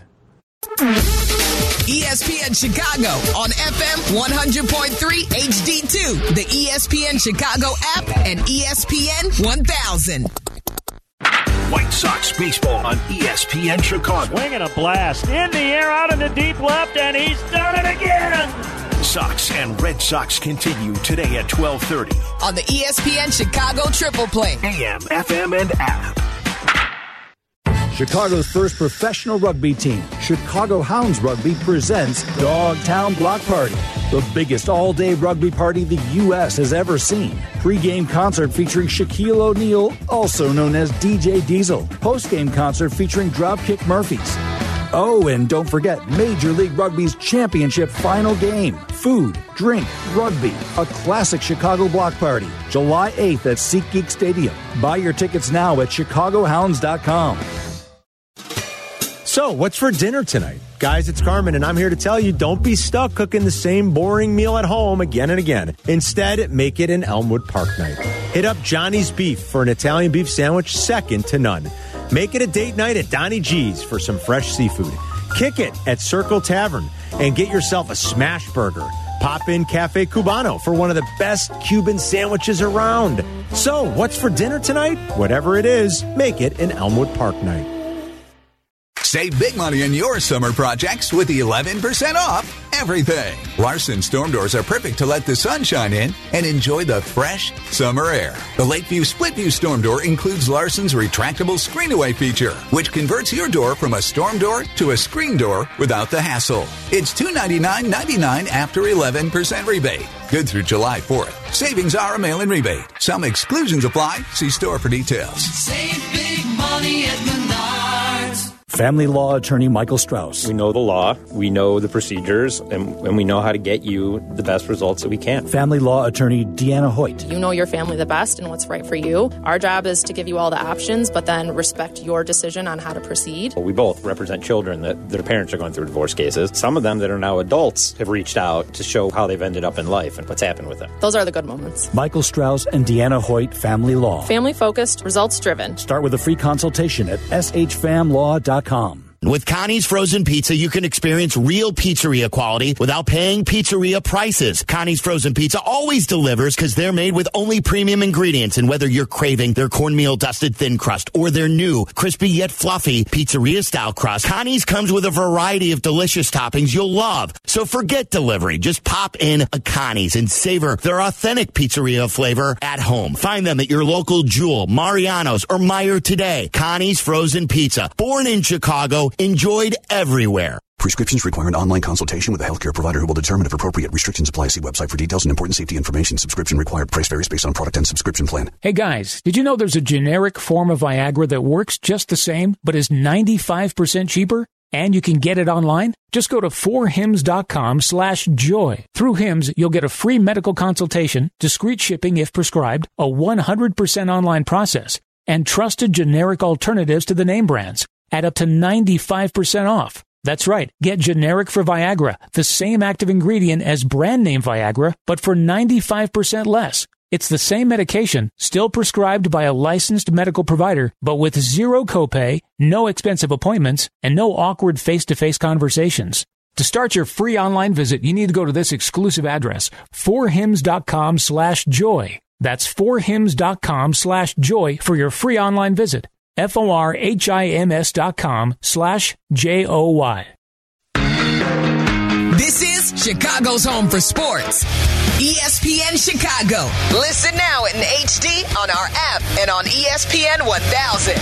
E S P N Chicago on F M one hundred point three H D two, the E S P N Chicago app, and E S P N one thousand. White Sox baseball on E S P N Chicago. Swinging a blast in the air out in the deep left, and he's done it again. Sox and Red Sox continue today at twelve thirty on the E S P N Chicago Triple Play, A M, F M, and app. Chicago's first professional rugby team, Chicago Hounds Rugby, presents Dogtown Block Party, the biggest all-day rugby party the U S has ever seen. Pre-game concert featuring Shaquille O'Neal, also known as D J Diesel. Post-game concert featuring Dropkick Murphys. Oh, and don't forget Major League Rugby's championship final game. Food, drink, rugby, a classic Chicago block party. July eighth at SeatGeek Stadium. Buy your tickets now at chicago hounds dot com. So, what's for dinner tonight? Guys, it's Carmen, and I'm here to tell you, don't be stuck cooking the same boring meal at home again and again. Instead, make it an Elmwood Park night. Hit up Johnny's Beef for an Italian beef sandwich second to none. Make it a date night at Donnie G's for some fresh seafood. Kick it at Circle Tavern and get yourself a smash burger. Pop in Cafe Cubano for one of the best Cuban sandwiches around. So, what's for dinner tonight? Whatever it is, make it an Elmwood Park night. Save big money on your summer projects with eleven percent off everything. Larson storm doors are perfect to let the sun shine in and enjoy the fresh summer air. The Lakeview Split View storm door includes Larson's retractable screen away feature, which converts your door from a storm door to a screen door without the hassle. It's two hundred ninety-nine dollars and ninety-nine cents after eleven percent rebate. Good through July fourth. Savings are a mail-in rebate. Some exclusions apply. See store for details. Save big money at Menards. Family law attorney Michael Strauss. We know the law, we know the procedures, and, and we know how to get you the best results that we can. Family law attorney Deanna Hoyt. You know your family the best and what's right for you. Our job is to give you all the options, but then respect your decision on how to proceed. We both represent children that their parents are going through divorce cases. Some of them that are now adults have reached out to show how they've ended up in life and what's happened with them. Those are the good moments. Michael Strauss and Deanna Hoyt, Family Law. Family-focused, results-driven. Start with a free consultation at s h fam law dot com. With Connie's Frozen Pizza, you can experience real pizzeria quality without paying pizzeria prices. Connie's Frozen Pizza always delivers because they're made with only premium ingredients. And whether you're craving their cornmeal dusted thin crust or their new crispy yet fluffy pizzeria style crust, Connie's comes with a variety of delicious toppings you'll love. So forget delivery. Just pop in a Connie's and savor their authentic pizzeria flavor at home. Find them at your local Jewel, Mariano's, or Meyer today. Connie's Frozen Pizza. Born in Chicago, enjoyed everywhere. Prescriptions require an online consultation with a healthcare provider who will determine if appropriate. Restrictions apply. See website for details and important safety information. Subscription required. Price varies based on product and subscription plan. Hey guys, did you know there's a generic form of Viagra that works just the same, but is ninety-five percent cheaper? And you can get it online? Just go to four hims dot com slash joy. Through Hims, you'll get a free medical consultation, discreet shipping if prescribed, a one hundred percent online process, and trusted generic alternatives to the name brands at up to ninety-five percent off. That's right. Get generic for Viagra, the same active ingredient as brand name Viagra, but for ninety-five percent less. It's the same medication, still prescribed by a licensed medical provider, but with zero copay, no expensive appointments, and no awkward face-to-face conversations. To start your free online visit, you need to go to this exclusive address, four hims dot com slash joy. That's four hims dot com slash joy for your free online visit. F O R H I M S dot com slash J O Y. This is Chicago's home for sports. E S P N Chicago. Listen now in H D on our app and on E S P N one thousand.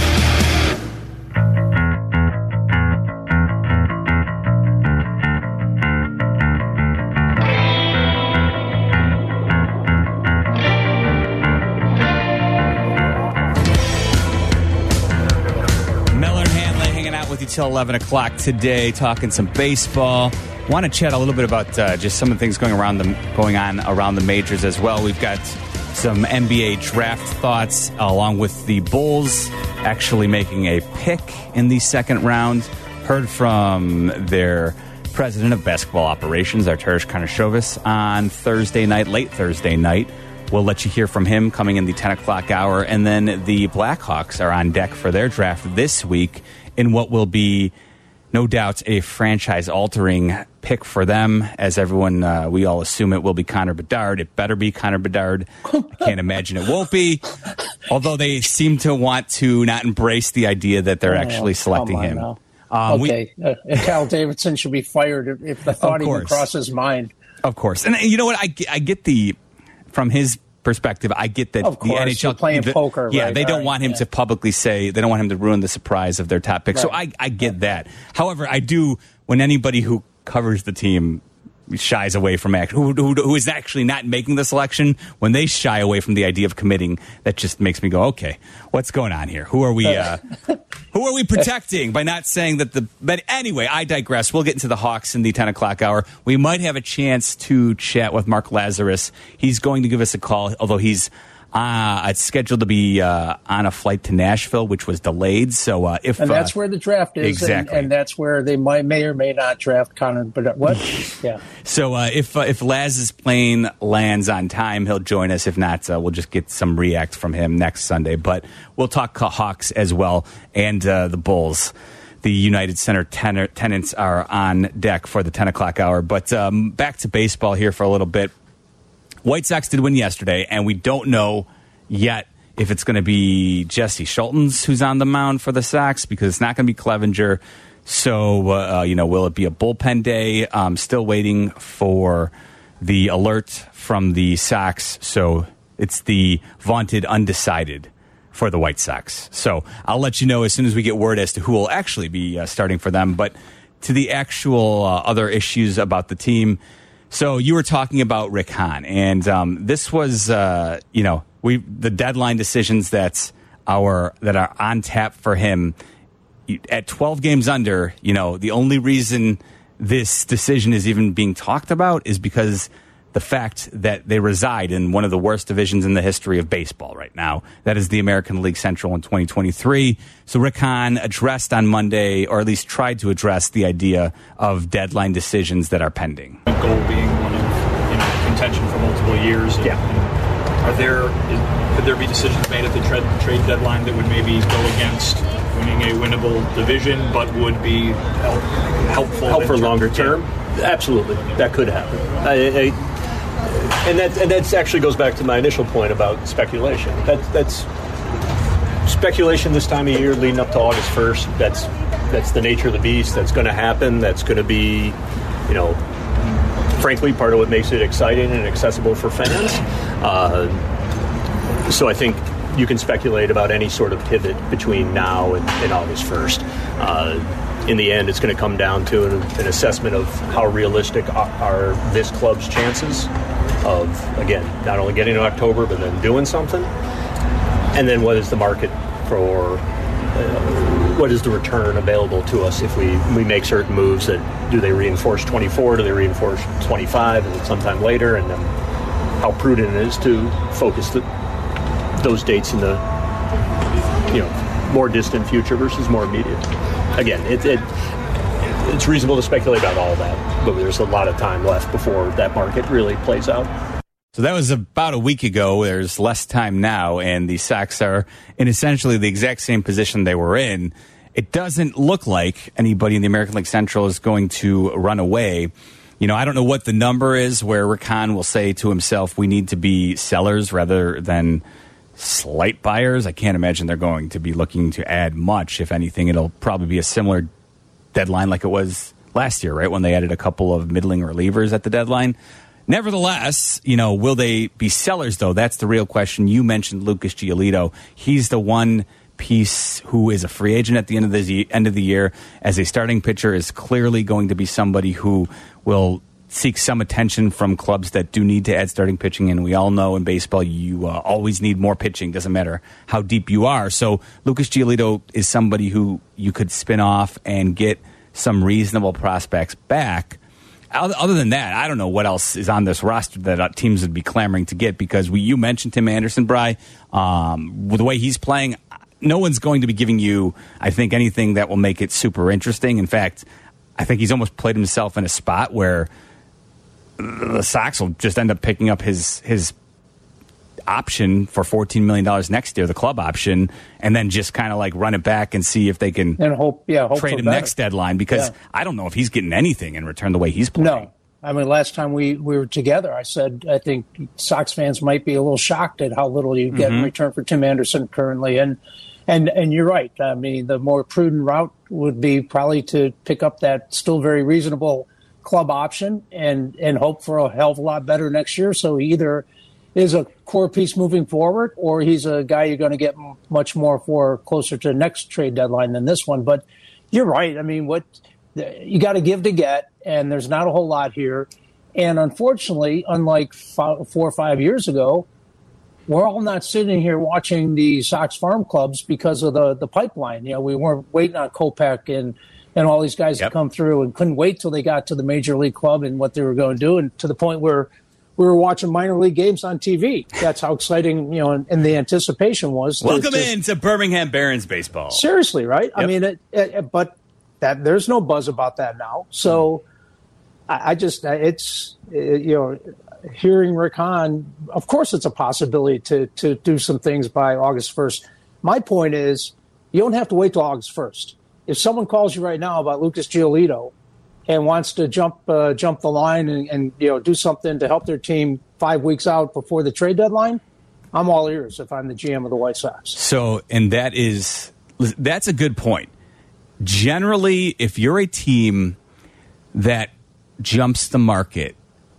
till eleven o'clock today, talking some baseball. Want to chat a little bit about uh, just some of the things going around the going on around the majors as well. We've got some N B A draft thoughts, along with the Bulls actually making a pick in the second round. Heard from their president of basketball operations, Arturas Karnisovas, on Thursday night, late Thursday night. We'll let you hear from him coming in the ten o'clock hour. And then the Blackhawks are on deck for their draft this week in what will be, no doubt, a franchise-altering pick for them. As everyone, uh, we all assume it will be Connor Bedard. It better be Connor Bedard. I can't imagine it won't be. Although they seem to want to not embrace the idea that they're oh, actually selecting him. Um, okay, we, uh, Cal Davidson should be fired if, if the thought even crossed his mind. Of course. And you know what? I, I get the... From his perspective, I get that of course, the N H L playing the, poker. Yeah, right, they don't right, want him yeah. to publicly say, they don't want him to ruin the surprise of their top pick. Right. So I, I get that. However, I do, when anybody who covers the team shies away from action, who, who, who is actually not making the selection, when they shy away from the idea of committing, that just makes me go, okay, what's going on here? Who are we? Uh, who are we protecting by not saying that the? But anyway, I digress. We'll get into the Hawks in the ten o'clock hour. We might have a chance to chat with Mark Lazarus. He's going to give us a call, although he's. Uh, it's scheduled to be uh, on a flight to Nashville, which was delayed. So uh, if and that's uh, where the draft is, exactly, and, and that's where they might may or may not draft Connor. But what? Yeah. So uh, if uh, if Laz's plane lands on time, he'll join us. If not, uh, we'll just get some react from him next Sunday. But we'll talk Hawks as well and uh, the Bulls. The United Center ten- tenants are on deck for the ten o'clock hour. But um, back to baseball here for a little bit. White Sox did win yesterday, and we don't know yet if it's going to be Jesse Schultens who's on the mound for the Sox, because it's not going to be Clevenger. So, uh, you know, will it be a bullpen day? Um, still waiting for the alert from the Sox. So it's the vaunted undecided for the White Sox. So I'll let you know as soon as we get word as to who will actually be uh, starting for them. But to the actual uh, other issues about the team. So you were talking about Rick Hahn, and um, this was, uh, you know, we the deadline decisions that's our that are on tap for him at twelve games under. You know, the only reason this decision is even being talked about is because the fact that they reside in one of the worst divisions in the history of baseball right now. That is the American League Central in twenty twenty-three. So Rick Hahn addressed on Monday, or at least tried to address the idea of deadline decisions that are pending. The goal being one of, you know, contention for multiple years. And, yeah. And are there, is, could there be decisions made at the trade, trade deadline that would maybe go against winning a winnable division, but would be help, helpful? Help for longer term? Yeah. Absolutely. That could happen. I, I, And that and that actually goes back to my initial point about speculation. That, that's speculation this time of year leading up to August first. That's that's the nature of the beast. That's going to happen. That's going to be, you know, frankly, part of what makes it exciting and accessible for fans. Uh, so I think you can speculate about any sort of pivot between now and, and August first. Uh, in the end, it's going to come down to an, an assessment of how realistic are, are this club's chances of, again, not only getting to October, but then doing something. And then what is the market for, uh, what is the return available to us if we, we make certain moves? That do they reinforce twenty-four, do they reinforce twenty-five, is it sometime later? And then how prudent it is to focus the, those dates in the, you know, more distant future versus more immediate. Again, it, it it's reasonable to speculate about all that, but there's a lot of time left before that market really plays out. So that was about a week ago. There's less time now, and the Sox are in essentially the exact same position they were in. It doesn't look like anybody in the American League Central is going to run away. You know, I don't know what the number is where Rick Hahn will say to himself, we need to be sellers rather than slight buyers. I can't imagine they're going to be looking to add much. If anything, it'll probably be a similar deadline like it was last year, right, when they added a couple of middling relievers at the deadline. Nevertheless, you know, will they be sellers, though? That's the real question. You mentioned Lucas Giolito. He's the one piece who is a free agent at the end of the end of the year. As a starting pitcher, is clearly going to be somebody who will seek some attention from clubs that do need to add starting pitching. And we all know in baseball, you uh, always need more pitching. Doesn't matter how deep you are. So Lucas Giolito is somebody who you could spin off and get some reasonable prospects back. Other than that, I don't know what else is on this roster that uh, teams would be clamoring to get, because we, you mentioned Tim Anderson, Bry. Um, with the way he's playing, no one's going to be giving you, I think, anything that will make it super interesting. In fact, I think he's almost played himself in a spot where the Sox will just end up picking up his his option for fourteen million dollars next year, the club option, and then just kind of like run it back and see if they can and hope, yeah, hope trade him better. next deadline, because yeah. I don't know if he's getting anything in return the way he's playing. No. I mean, last time we, we were together, I said I think Sox fans might be a little shocked at how little you get Mm-hmm. in return for Tim Anderson currently. And, and, and you're right. I mean, the more prudent route would be probably to pick up that still very reasonable club option and, and hope for a hell of a lot better next year. So he either is a core piece moving forward, or he's a guy you're going to get m- much more for closer to the next trade deadline than this one. But you're right. I mean, what you got to give to get, and there's not a whole lot here. And unfortunately, unlike five, four or five years ago, we're all not sitting here watching the Sox farm clubs because of the, the pipeline. You know, we weren't waiting on Kopech and, and all these guys Yep. to come through, and couldn't wait till they got to the major league club and what they were going to do, and to the point where we were watching minor league games on T V. That's how exciting, you know, and, and the anticipation was. to- Welcome to- in to Birmingham Barons baseball. Seriously, right? I Yep. mean, it, it, but that there's no buzz about that now. So I, I just, it's, it, you know, hearing Rick Hahn, of course it's a possibility to, to do some things by August first. My point is, you don't have to wait till August first. If someone calls you right now about Lucas Giolito and wants to jump uh, jump the line and, and you know do something to help their team five weeks out before the trade deadline, I'm all ears if I'm the G M of the White Sox. So, and that is, that's a good point. Generally, if you're a team that jumps the market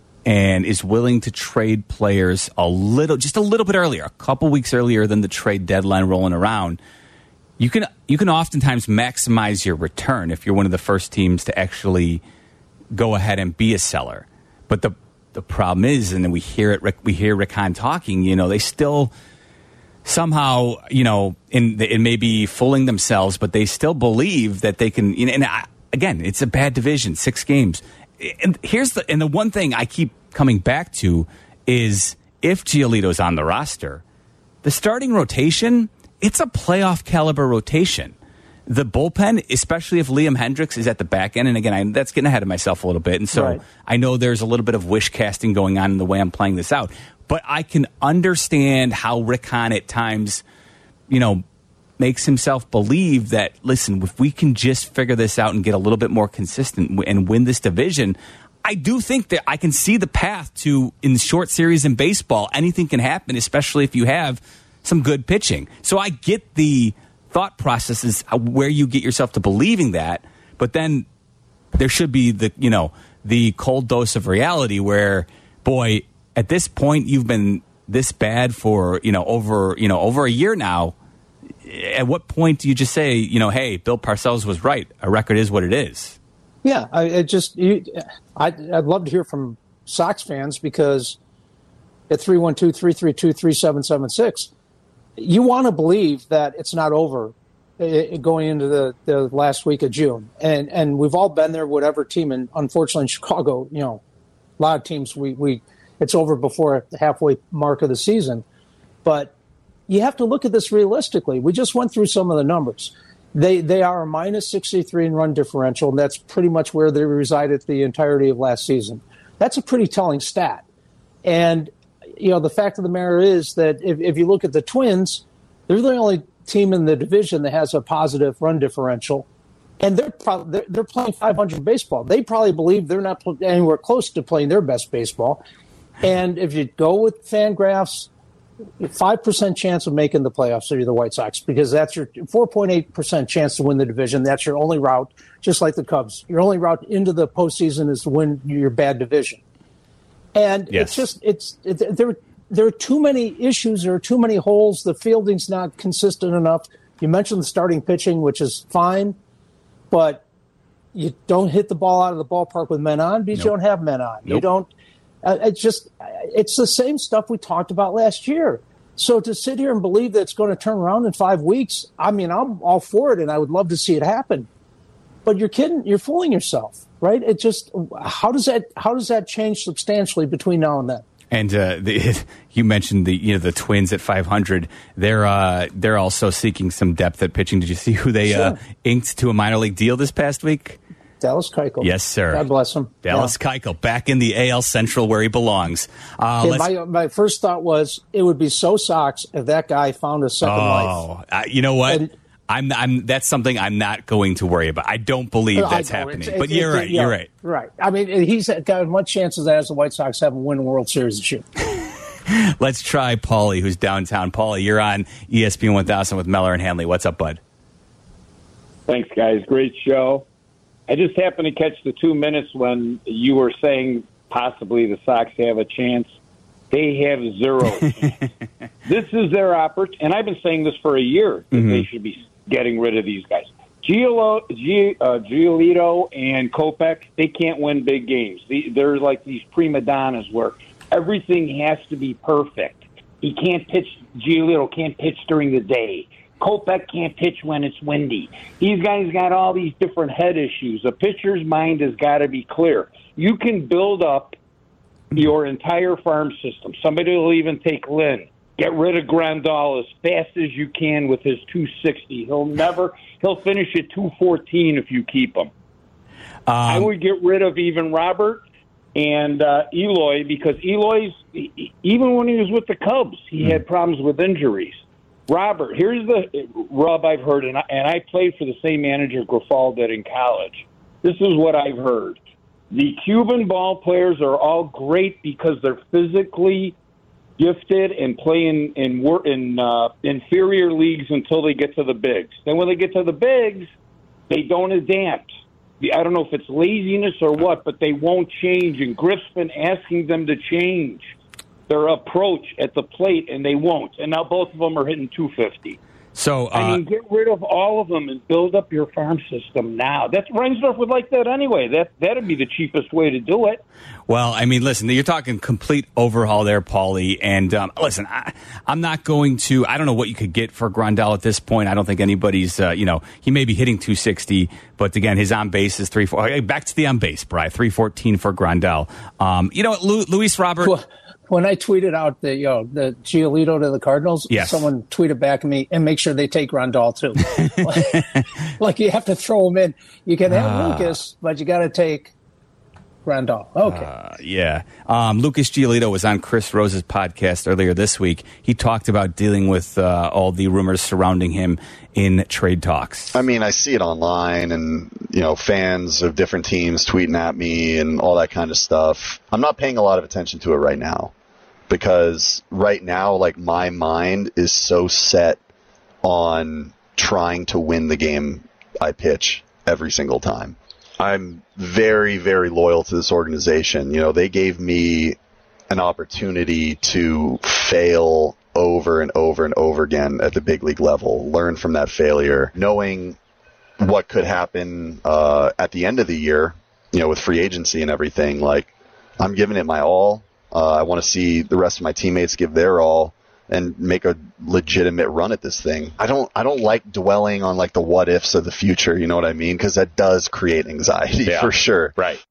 and is willing to trade players a little, just a little bit earlier, a couple weeks earlier than the trade deadline rolling around, you can you can oftentimes maximize your return if you're one of the first teams to actually go ahead and be a seller. But the the problem is, and then we hear it, Rick, we hear Rick Hahn talking. You know, they still somehow, you know, in it may be fooling themselves, but they still believe that they can. You know, and I, again, it's a bad division, six games. And here's the and the one thing I keep coming back to is if Giolito's on the roster, the starting rotation, it's a playoff caliber rotation. The bullpen, especially if Liam Hendricks is at the back end, and again, I, that's getting ahead of myself a little bit, and so Right. I know there's a little bit of wish casting going on in the way I'm playing this out, but I can understand how Rick Hahn at times, you know, makes himself believe that, listen, if we can just figure this out and get a little bit more consistent and win this division, I do think that I can see the path to, in short series in baseball, anything can happen, especially if you have some good pitching. So I get the thought processes where you get yourself to believing that, but then there should be the, you know, the cold dose of reality where, boy, at this point you've been this bad for, you know, over, you know, over a year now. At what point do you just say, you know, hey, Bill Parcells was right. A record is what it is. Yeah, I it just you, I'd, I'd love to hear from Sox fans, because at three one two, three three two, three seven seven six, you want to believe that it's not over uh, going into the, the last week of June. And and we've all been there, whatever team. And unfortunately in Chicago, you know, a lot of teams, we, we it's over before the halfway mark of the season. But you have to look at this realistically. We just went through some of the numbers. They they are a minus sixty-three in run differential, and that's pretty much where they resided the entirety of last season. That's a pretty telling stat. And, you know, the fact of the matter is that if, if you look at the Twins, they're the only team in the division that has a positive run differential, and they're pro- they're, they're playing five hundred baseball. They probably believe they're not pl- anywhere close to playing their best baseball. And if you go with Fangraphs, five percent chance of making the playoffs if you're the White Sox, because that's your four point eight percent chance to win the division. That's your only route, just like the Cubs. Your only route into the postseason is to win your bad division. And Yes. it's just, it's it, there, there are too many issues. There are too many holes. The fielding's not consistent enough. You mentioned the starting pitching, which is fine, but you don't hit the ball out of the ballpark with men on because Nope. you don't have men on. Nope. You don't. Uh, it's just it's the same stuff we talked about last year. So to sit here and believe that it's going to turn around in five weeks, I mean, I'm all for it, and I would love to see it happen. But you're kidding. You're fooling yourself, right? It just how does that how does that change substantially between now and then? And uh, the, you mentioned the you know the Twins at five hundred. They're uh, they're also seeking some depth at pitching. Did you see who they Sure. uh, inked to a minor league deal this past week? Dallas Keuchel. Yes, sir. God bless him. Dallas Yeah. Keuchel back in the A L Central where he belongs. Uh, Okay, let's, my my first thought was it would be so Sox if that guy found a second life. oh, uh, you know what? And- I'm I'm that's something I'm not going to worry about. I don't believe that's I know, happening. it's- but it's- you're it's- right. yeah, You're right. Right. I mean, he's got as much chance as that as the White Sox have of winning the World Series this year. Let's try Paulie, who's downtown. Paulie, you're on E S P N one thousand with Meller and Hanley. What's up, bud? Thanks, guys. Great show. I just happened to catch the two minutes when you were saying possibly the Sox have a chance. They have zero chance. This is their opportunity, and I've been saying this for a year, that Mhm. they should be getting rid of these guys. Giolo, G, uh, Giolito and Kopech, they can't win big games. They, they're like these prima donnas where everything has to be perfect. He can't pitch. Giolito can't pitch during the day. Kopech can't pitch when it's windy. These guys got all these different head issues. A pitcher's mind has got to be clear. You can build up your entire farm system. Somebody will even take Lynn. Get rid of Grandal as fast as you can with his two sixty. He'll never. He'll finish at two fourteen if you keep him. Um, I would get rid of even Robert and uh, Eloy because Eloy's even when he was with the Cubs, he had problems with injuries. Robert, here's the rub I've heard, and I, and I played for the same manager Grifal did in college. This is what I've heard. The Cuban ball players are all great because they're physically gifted and play in in, wor- in uh, inferior leagues until they get to the bigs. Then when they get to the bigs, they don't adapt. I don't know if it's laziness or what, but they won't change. And Griff's been asking them to change their approach at the plate, and they won't. And now both of them are hitting two fifty. So, uh, I mean, get rid of all of them and build up your farm system now. That's Reinsdorf would like that anyway. That that'd be the cheapest way to do it. Well, I mean, listen, you're talking complete overhaul there, Paulie. And um, listen, I, I'm not going to, I don't know what you could get for Grandal at this point. I don't think anybody's, uh, you know, he may be hitting two sixty, but again, his on base is three four. Back to the on base, Bri, three fourteen for Grandal. Um, you know what, Lu- Luis Robert. Well, when I tweeted out the you know the Giolito to the Cardinals, Yes. someone tweeted back at me and make sure they take Grandal too. like, like you have to throw him in. You can have Ah. Lucas, but you got to take Grandal. Okay. Uh, yeah. Um, Lucas Giolito was on Chris Rose's podcast earlier this week. He talked about dealing with uh, all the rumors surrounding him in trade talks. I mean, I see it online and, you know, fans of different teams tweeting at me and all that kind of stuff. I'm not paying a lot of attention to it right now because right now, like, my mind is so set on trying to win the game I pitch every single time. I'm very, very loyal to this organization. You know, they gave me an opportunity to fail over and over and over again at the big league level, learn from that failure, knowing what could happen uh, at the end of the year, you know, with free agency and everything. Like, I'm giving it my all. Uh, I want to see the rest of my teammates give their all and make a legitimate run at this thing. I don't I don't like dwelling on like the what ifs of the future, you know what I mean? Because that does create anxiety Yeah. for sure. Right.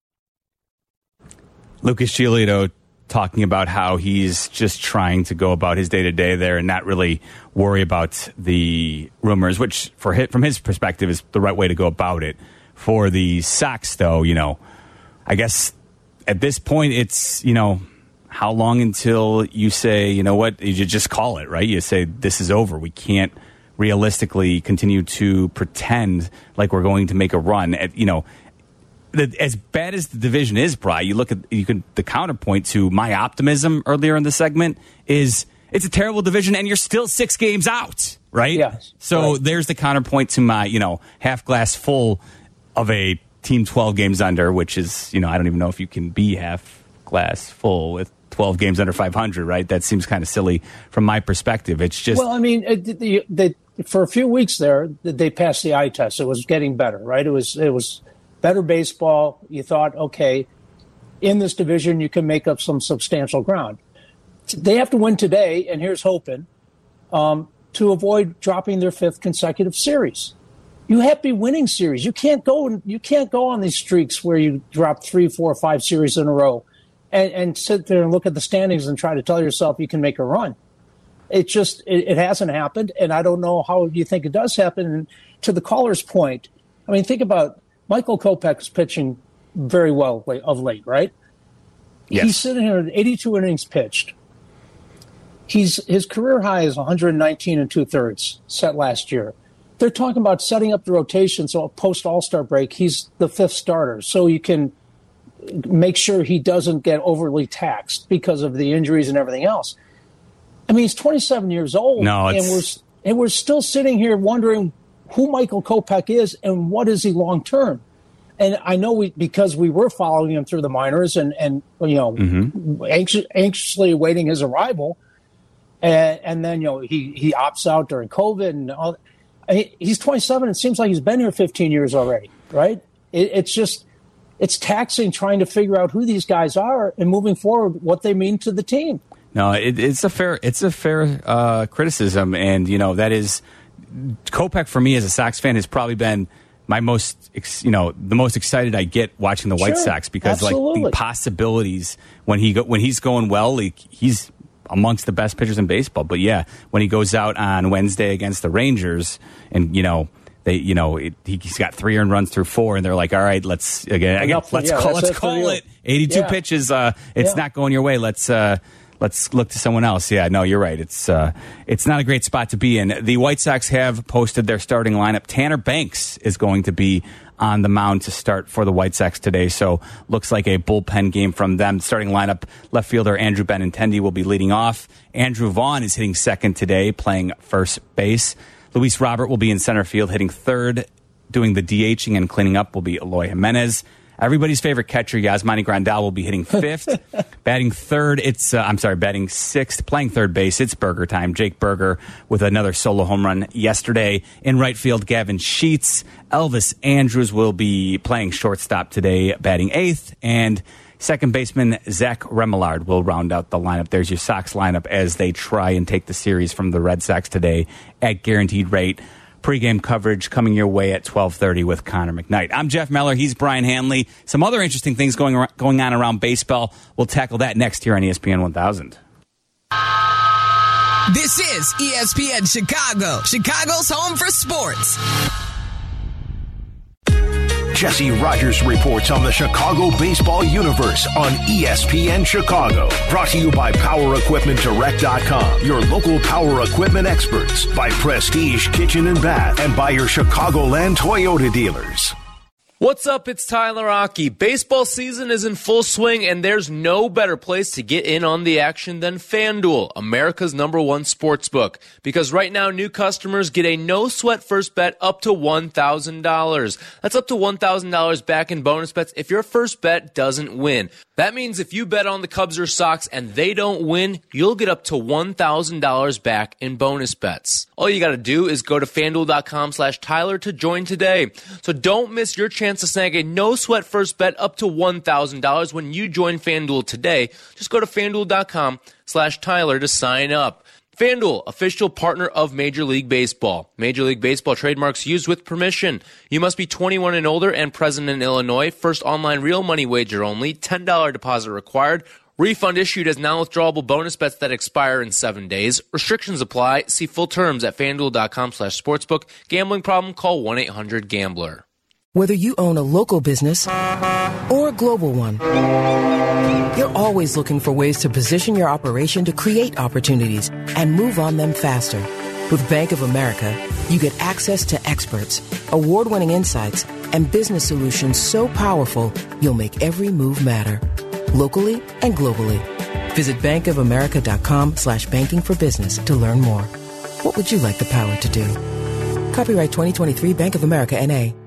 Lucas Giolito talking about how he's just trying to go about his day-to-day there and not really worry about the rumors, which for his, from his perspective is the right way to go about it. For the Sox, though, you know, I guess at this point it's, you know, how long until you say, you know what, you just call it, right? You say, this is over. We can't realistically continue to pretend like we're going to make a run at, you know, the, as bad as the division is, Bri, you look at, you can, the counterpoint to my optimism earlier in the segment is it's a terrible division and you're still six games out, right? Yes. So Right. there's the counterpoint to my, you know, half glass full of a team twelve games under, which is, you know, I don't even know if you can be half glass full with twelve games under five hundred, right? That seems kind of silly from my perspective. It's just, Well, I mean, it, the, the, for a few weeks there, they passed the eye test. It was getting better, right? It was it was better baseball. You thought, okay, in this division, you can make up some substantial ground. They have to win today, and here's hoping, um, to avoid dropping their fifth consecutive series. You have to be winning series. You can't go. You can't go on these streaks where you drop three, four, five series in a row, and, and sit there and look at the standings and try to tell yourself you can make a run. It just it, it hasn't happened, and I don't know how you think it does happen. And to the caller's point, I mean, think about Michael Kopech's pitching very well of late, right? Yes. He's sitting here at eighty-two innings pitched. He's his career high is one hundred nineteen and two thirds set last year. They're talking about setting up the rotation so post All-Star break, he's the fifth starter, so you can make sure he doesn't get overly taxed because of the injuries and everything else. I mean, he's twenty-seven years old, no, and we're and we're still sitting here wondering who Michael Kopech is and what is he long term. And I know we because we were following him through the minors and and you know mm-hmm. anxious, anxiously awaiting his arrival, and, and then you know he he opts out during COVID and all. He's twenty-seven. It seems like he's been here fifteen years already, right? It, it's just, it's taxing trying to figure out who these guys are and moving forward, what they mean to the team. No, it, it's a fair, it's a fair uh, criticism, and you know that is Kopech for me as a Sox fan has probably been my most, you know, the most excited I get watching the White Sure, Sox because absolutely. like the possibilities when he go, when he's going well, like he's amongst the best pitchers in baseball. But yeah, when he goes out on Wednesday against the Rangers and, you know, they, you know, it, he's got three earned runs through four and they're like, all right, let's again, again let's yeah, call, let's it call it eighty-two yeah. pitches. Uh, it's yeah. not going your way. Let's, uh, let's look to someone else. Yeah, no, you're right. It's, uh, it's not a great spot to be in. The White Sox have posted their starting lineup. Tanner Banks is going to be on the mound to start for the White Sox today. So looks like a bullpen game from them. Starting lineup, left fielder Andrew Benintendi will be leading off. Andrew Vaughn is hitting second today, playing first base. Luis Robert will be in center field, hitting third. Doing the DHing and cleaning up will be Eloy Jimenez. Everybody's favorite catcher, Yasmani Grandal, will be hitting fifth. Batting third, it's, uh, I'm sorry, batting sixth, playing third base, it's Burger time. Jake Burger with another solo home run yesterday. In right field, Gavin Sheets. Elvis Andrews will be playing shortstop today, batting eighth. And second baseman, Zach Remillard will round out the lineup. There's your Sox lineup as they try and take the series from the Red Sox today at guaranteed rate. Pre-game coverage coming your way at twelve thirty with Connor McKnight. I'm Jeff Meller. He's Brian Hanley. Some other interesting things going ar- going on around baseball. We'll tackle that next here on E S P N one thousand. This is E S P N Chicago, Chicago's home for sports. Jesse Rogers reports on the Chicago baseball universe on E S P N Chicago. Brought to you by Power Equipment Direct dot com, your local power equipment experts, by Prestige Kitchen and Bath, and by your Chicagoland Toyota dealers. What's up? It's Tyler Aki. Baseball season is in full swing, and there's no better place to get in on the action than FanDuel, America's number one sports book. Because right now, new customers get a no-sweat first bet up to one thousand dollars. That's up to one thousand dollars back in bonus bets if your first bet doesn't win. That means if you bet on the Cubs or Sox and they don't win, you'll get up to one thousand dollars back in bonus bets. All you got to do is go to FanDuel.com slash Tyler to join today. So don't miss your chance to snag a no-sweat first bet up to one thousand dollars when you join FanDuel today. Just go to FanDuel.com slash Tyler to sign up. FanDuel, official partner of Major League Baseball. Major League Baseball trademarks used with permission. You must be twenty-one and older and present in Illinois. First online real money wager only. ten dollars deposit required. Refund issued as non-withdrawable bonus bets that expire in seven days. Restrictions apply. See full terms at FanDuel.com slash sportsbook. Gambling problem? Call one eight hundred gambler. Whether you own a local business or a global one, you're always looking for ways to position your operation to create opportunities and move on them faster. With Bank of America, you get access to experts, award-winning insights, and business solutions so powerful, you'll make every move matter. Locally and globally. Visit bankofamerica.com slash banking for business to learn more. What would you like the power to do? Copyright twenty twenty-three Bank of America N A. Apt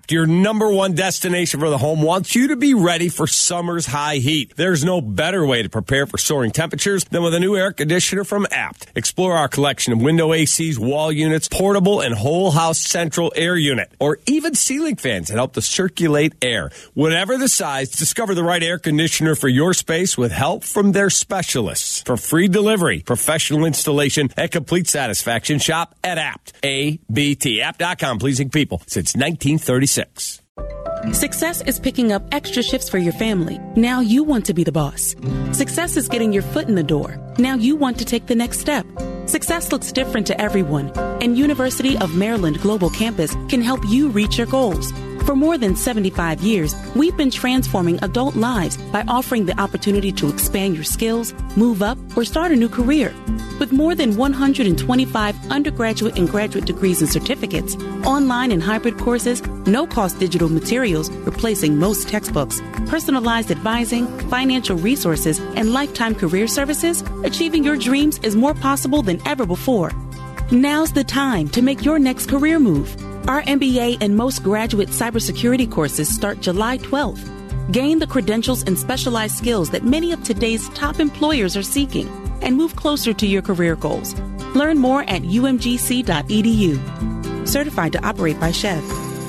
Apt, your number one destination for the home, wants you to be ready for summer's high heat. There's no better way to prepare for soaring temperatures than with a new air conditioner from Apt. Explore our collection of window A Cs, wall units, portable and whole house central air unit, or even ceiling fans that help to circulate air. Whatever the size, discover the right air conditioner for your space with help from their specialists. For free delivery, professional installation, and complete satisfaction, shop at Apt. A B T. Apt dot com, pleasing people since nineteen thirty-six. Success is picking up extra shifts for your family. Now you want to be the boss. Success is getting your foot in the door. Now you want to take the next step. Success looks different to everyone, and University of Maryland Global Campus can help you reach your goals. For more than seventy-five years, we've been transforming adult lives by offering the opportunity to expand your skills, move up, or start a new career. With more than one hundred twenty-five undergraduate and graduate degrees and certificates, online and hybrid courses, no-cost digital materials replacing most textbooks, personalized advising, financial resources, and lifetime career services, achieving your dreams is more possible than ever before. Now's the time to make your next career move. Our M B A and most graduate cybersecurity courses start July twelfth. Gain the credentials and specialized skills that many of today's top employers are seeking and move closer to your career goals. Learn more at u m g c dot e d u. Certified to operate by Chev.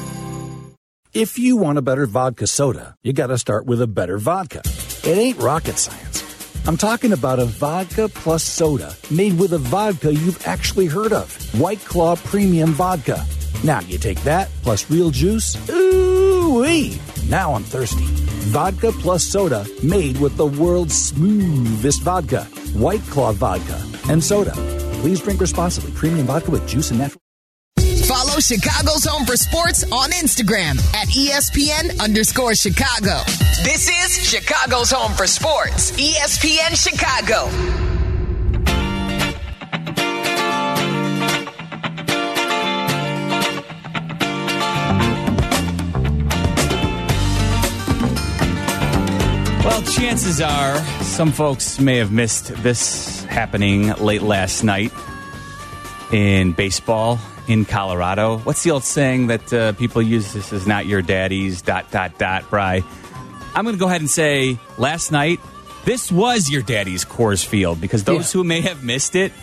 If you want a better vodka soda, you got to start with a better vodka. It ain't rocket science. I'm talking about a vodka plus soda made with a vodka you've actually heard of. White Claw Premium Vodka. Now you take that plus real juice. Ooh-wee! Now I'm thirsty. Vodka plus soda made with the world's smoothest vodka. White Claw Vodka and soda. Please drink responsibly. Premium vodka with juice and natural. Follow Chicago's Home for Sports on Instagram at E S P N underscore Chicago. This is Chicago's Home for Sports, E S P N Chicago. Well, chances are some folks may have missed this happening late last night in baseball in Colorado. What's the old saying that uh, people use? This is not your daddy's dot, dot, dot, Bri. I'm going to go ahead and say last night, this was your daddy's Coors Field, because those yeah. who may have missed it,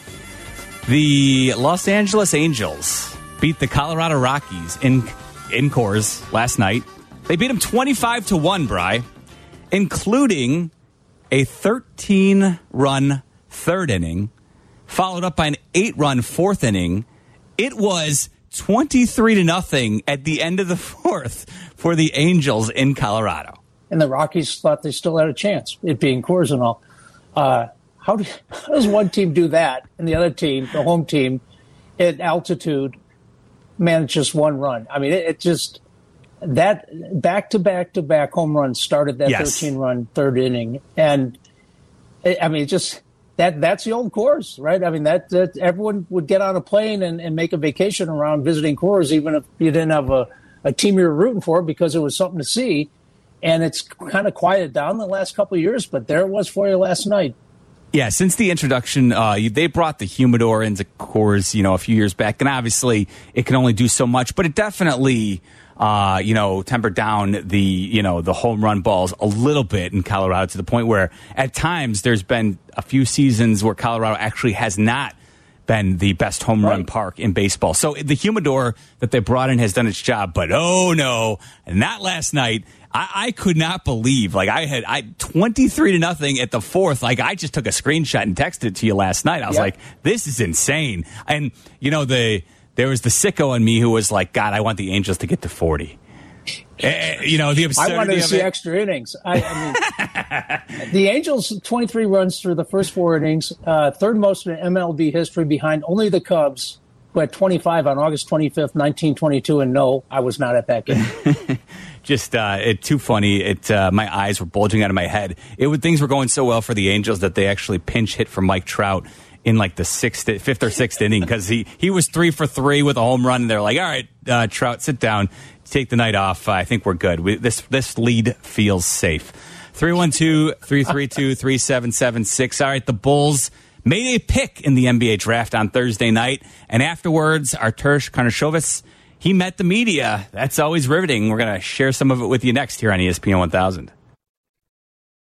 the Los Angeles Angels beat the Colorado Rockies in, in Coors last night. They beat them twenty-five to one, Bri, including a thirteen-run third inning, followed up by an eight-run fourth inning. It was twenty-three to nothing at the end of the fourth for the Angels in Colorado. And the Rockies thought they still had a chance, it being Coors and all. Uh, how, do, how does one team do that and the other team, the home team, at altitude, manage just one run? I mean, it, it just... That back-to-back-to-back home runs started that yes. thirteen-run third inning. And, I mean, just that that's the old Coors, right? I mean, that, that everyone would get on a plane and, and make a vacation around visiting Coors, even if you didn't have a, a team you were rooting for, because it was something to see. And it's kind of quieted down the last couple of years, but there it was for you last night. Yeah, since the introduction, uh, they brought the humidor into Coors, you know, a few years back. And obviously, it can only do so much, but it definitely... Uh, you know, tempered down the, you know, the home run balls a little bit in Colorado, to the point where at times there's been a few seasons where Colorado actually has not been the best home run park in baseball. So the humidor that they brought in has done its job, but oh no, not last night. I, I could not believe, like I had I twenty-three to nothing at the fourth. Like I just took a screenshot and texted it to you last night. I was yep. like, this is insane. And you know, the There was the sicko in me who was like, God, I want the Angels to get to forty. Uh, you know, the absurdity I wanted to of see it. extra innings. I, I mean, the Angels, twenty-three runs through the first four innings, uh, third most in M L B history, behind only the Cubs, who had twenty-five on August twenty-fifth, nineteen twenty-two. And no, I was not at that game. Just uh, it too funny. It uh, my eyes were bulging out of my head. It would, things were going so well for the Angels that they actually pinch hit for Mike Trout in like the sixth, fifth or sixth inning, because he, he was three for three with a home run, and they're like, all right, uh, Trout, sit down, take the night off. Uh, I think we're good. We, this this lead feels safe. three one two, three three two, three seven seven six. All right, the Bulls made a pick in the N B A draft on Thursday night, and afterwards, Arturas Karnisovas, he met the media. That's always riveting. We're going to share some of it with you next here on E S P N one thousand.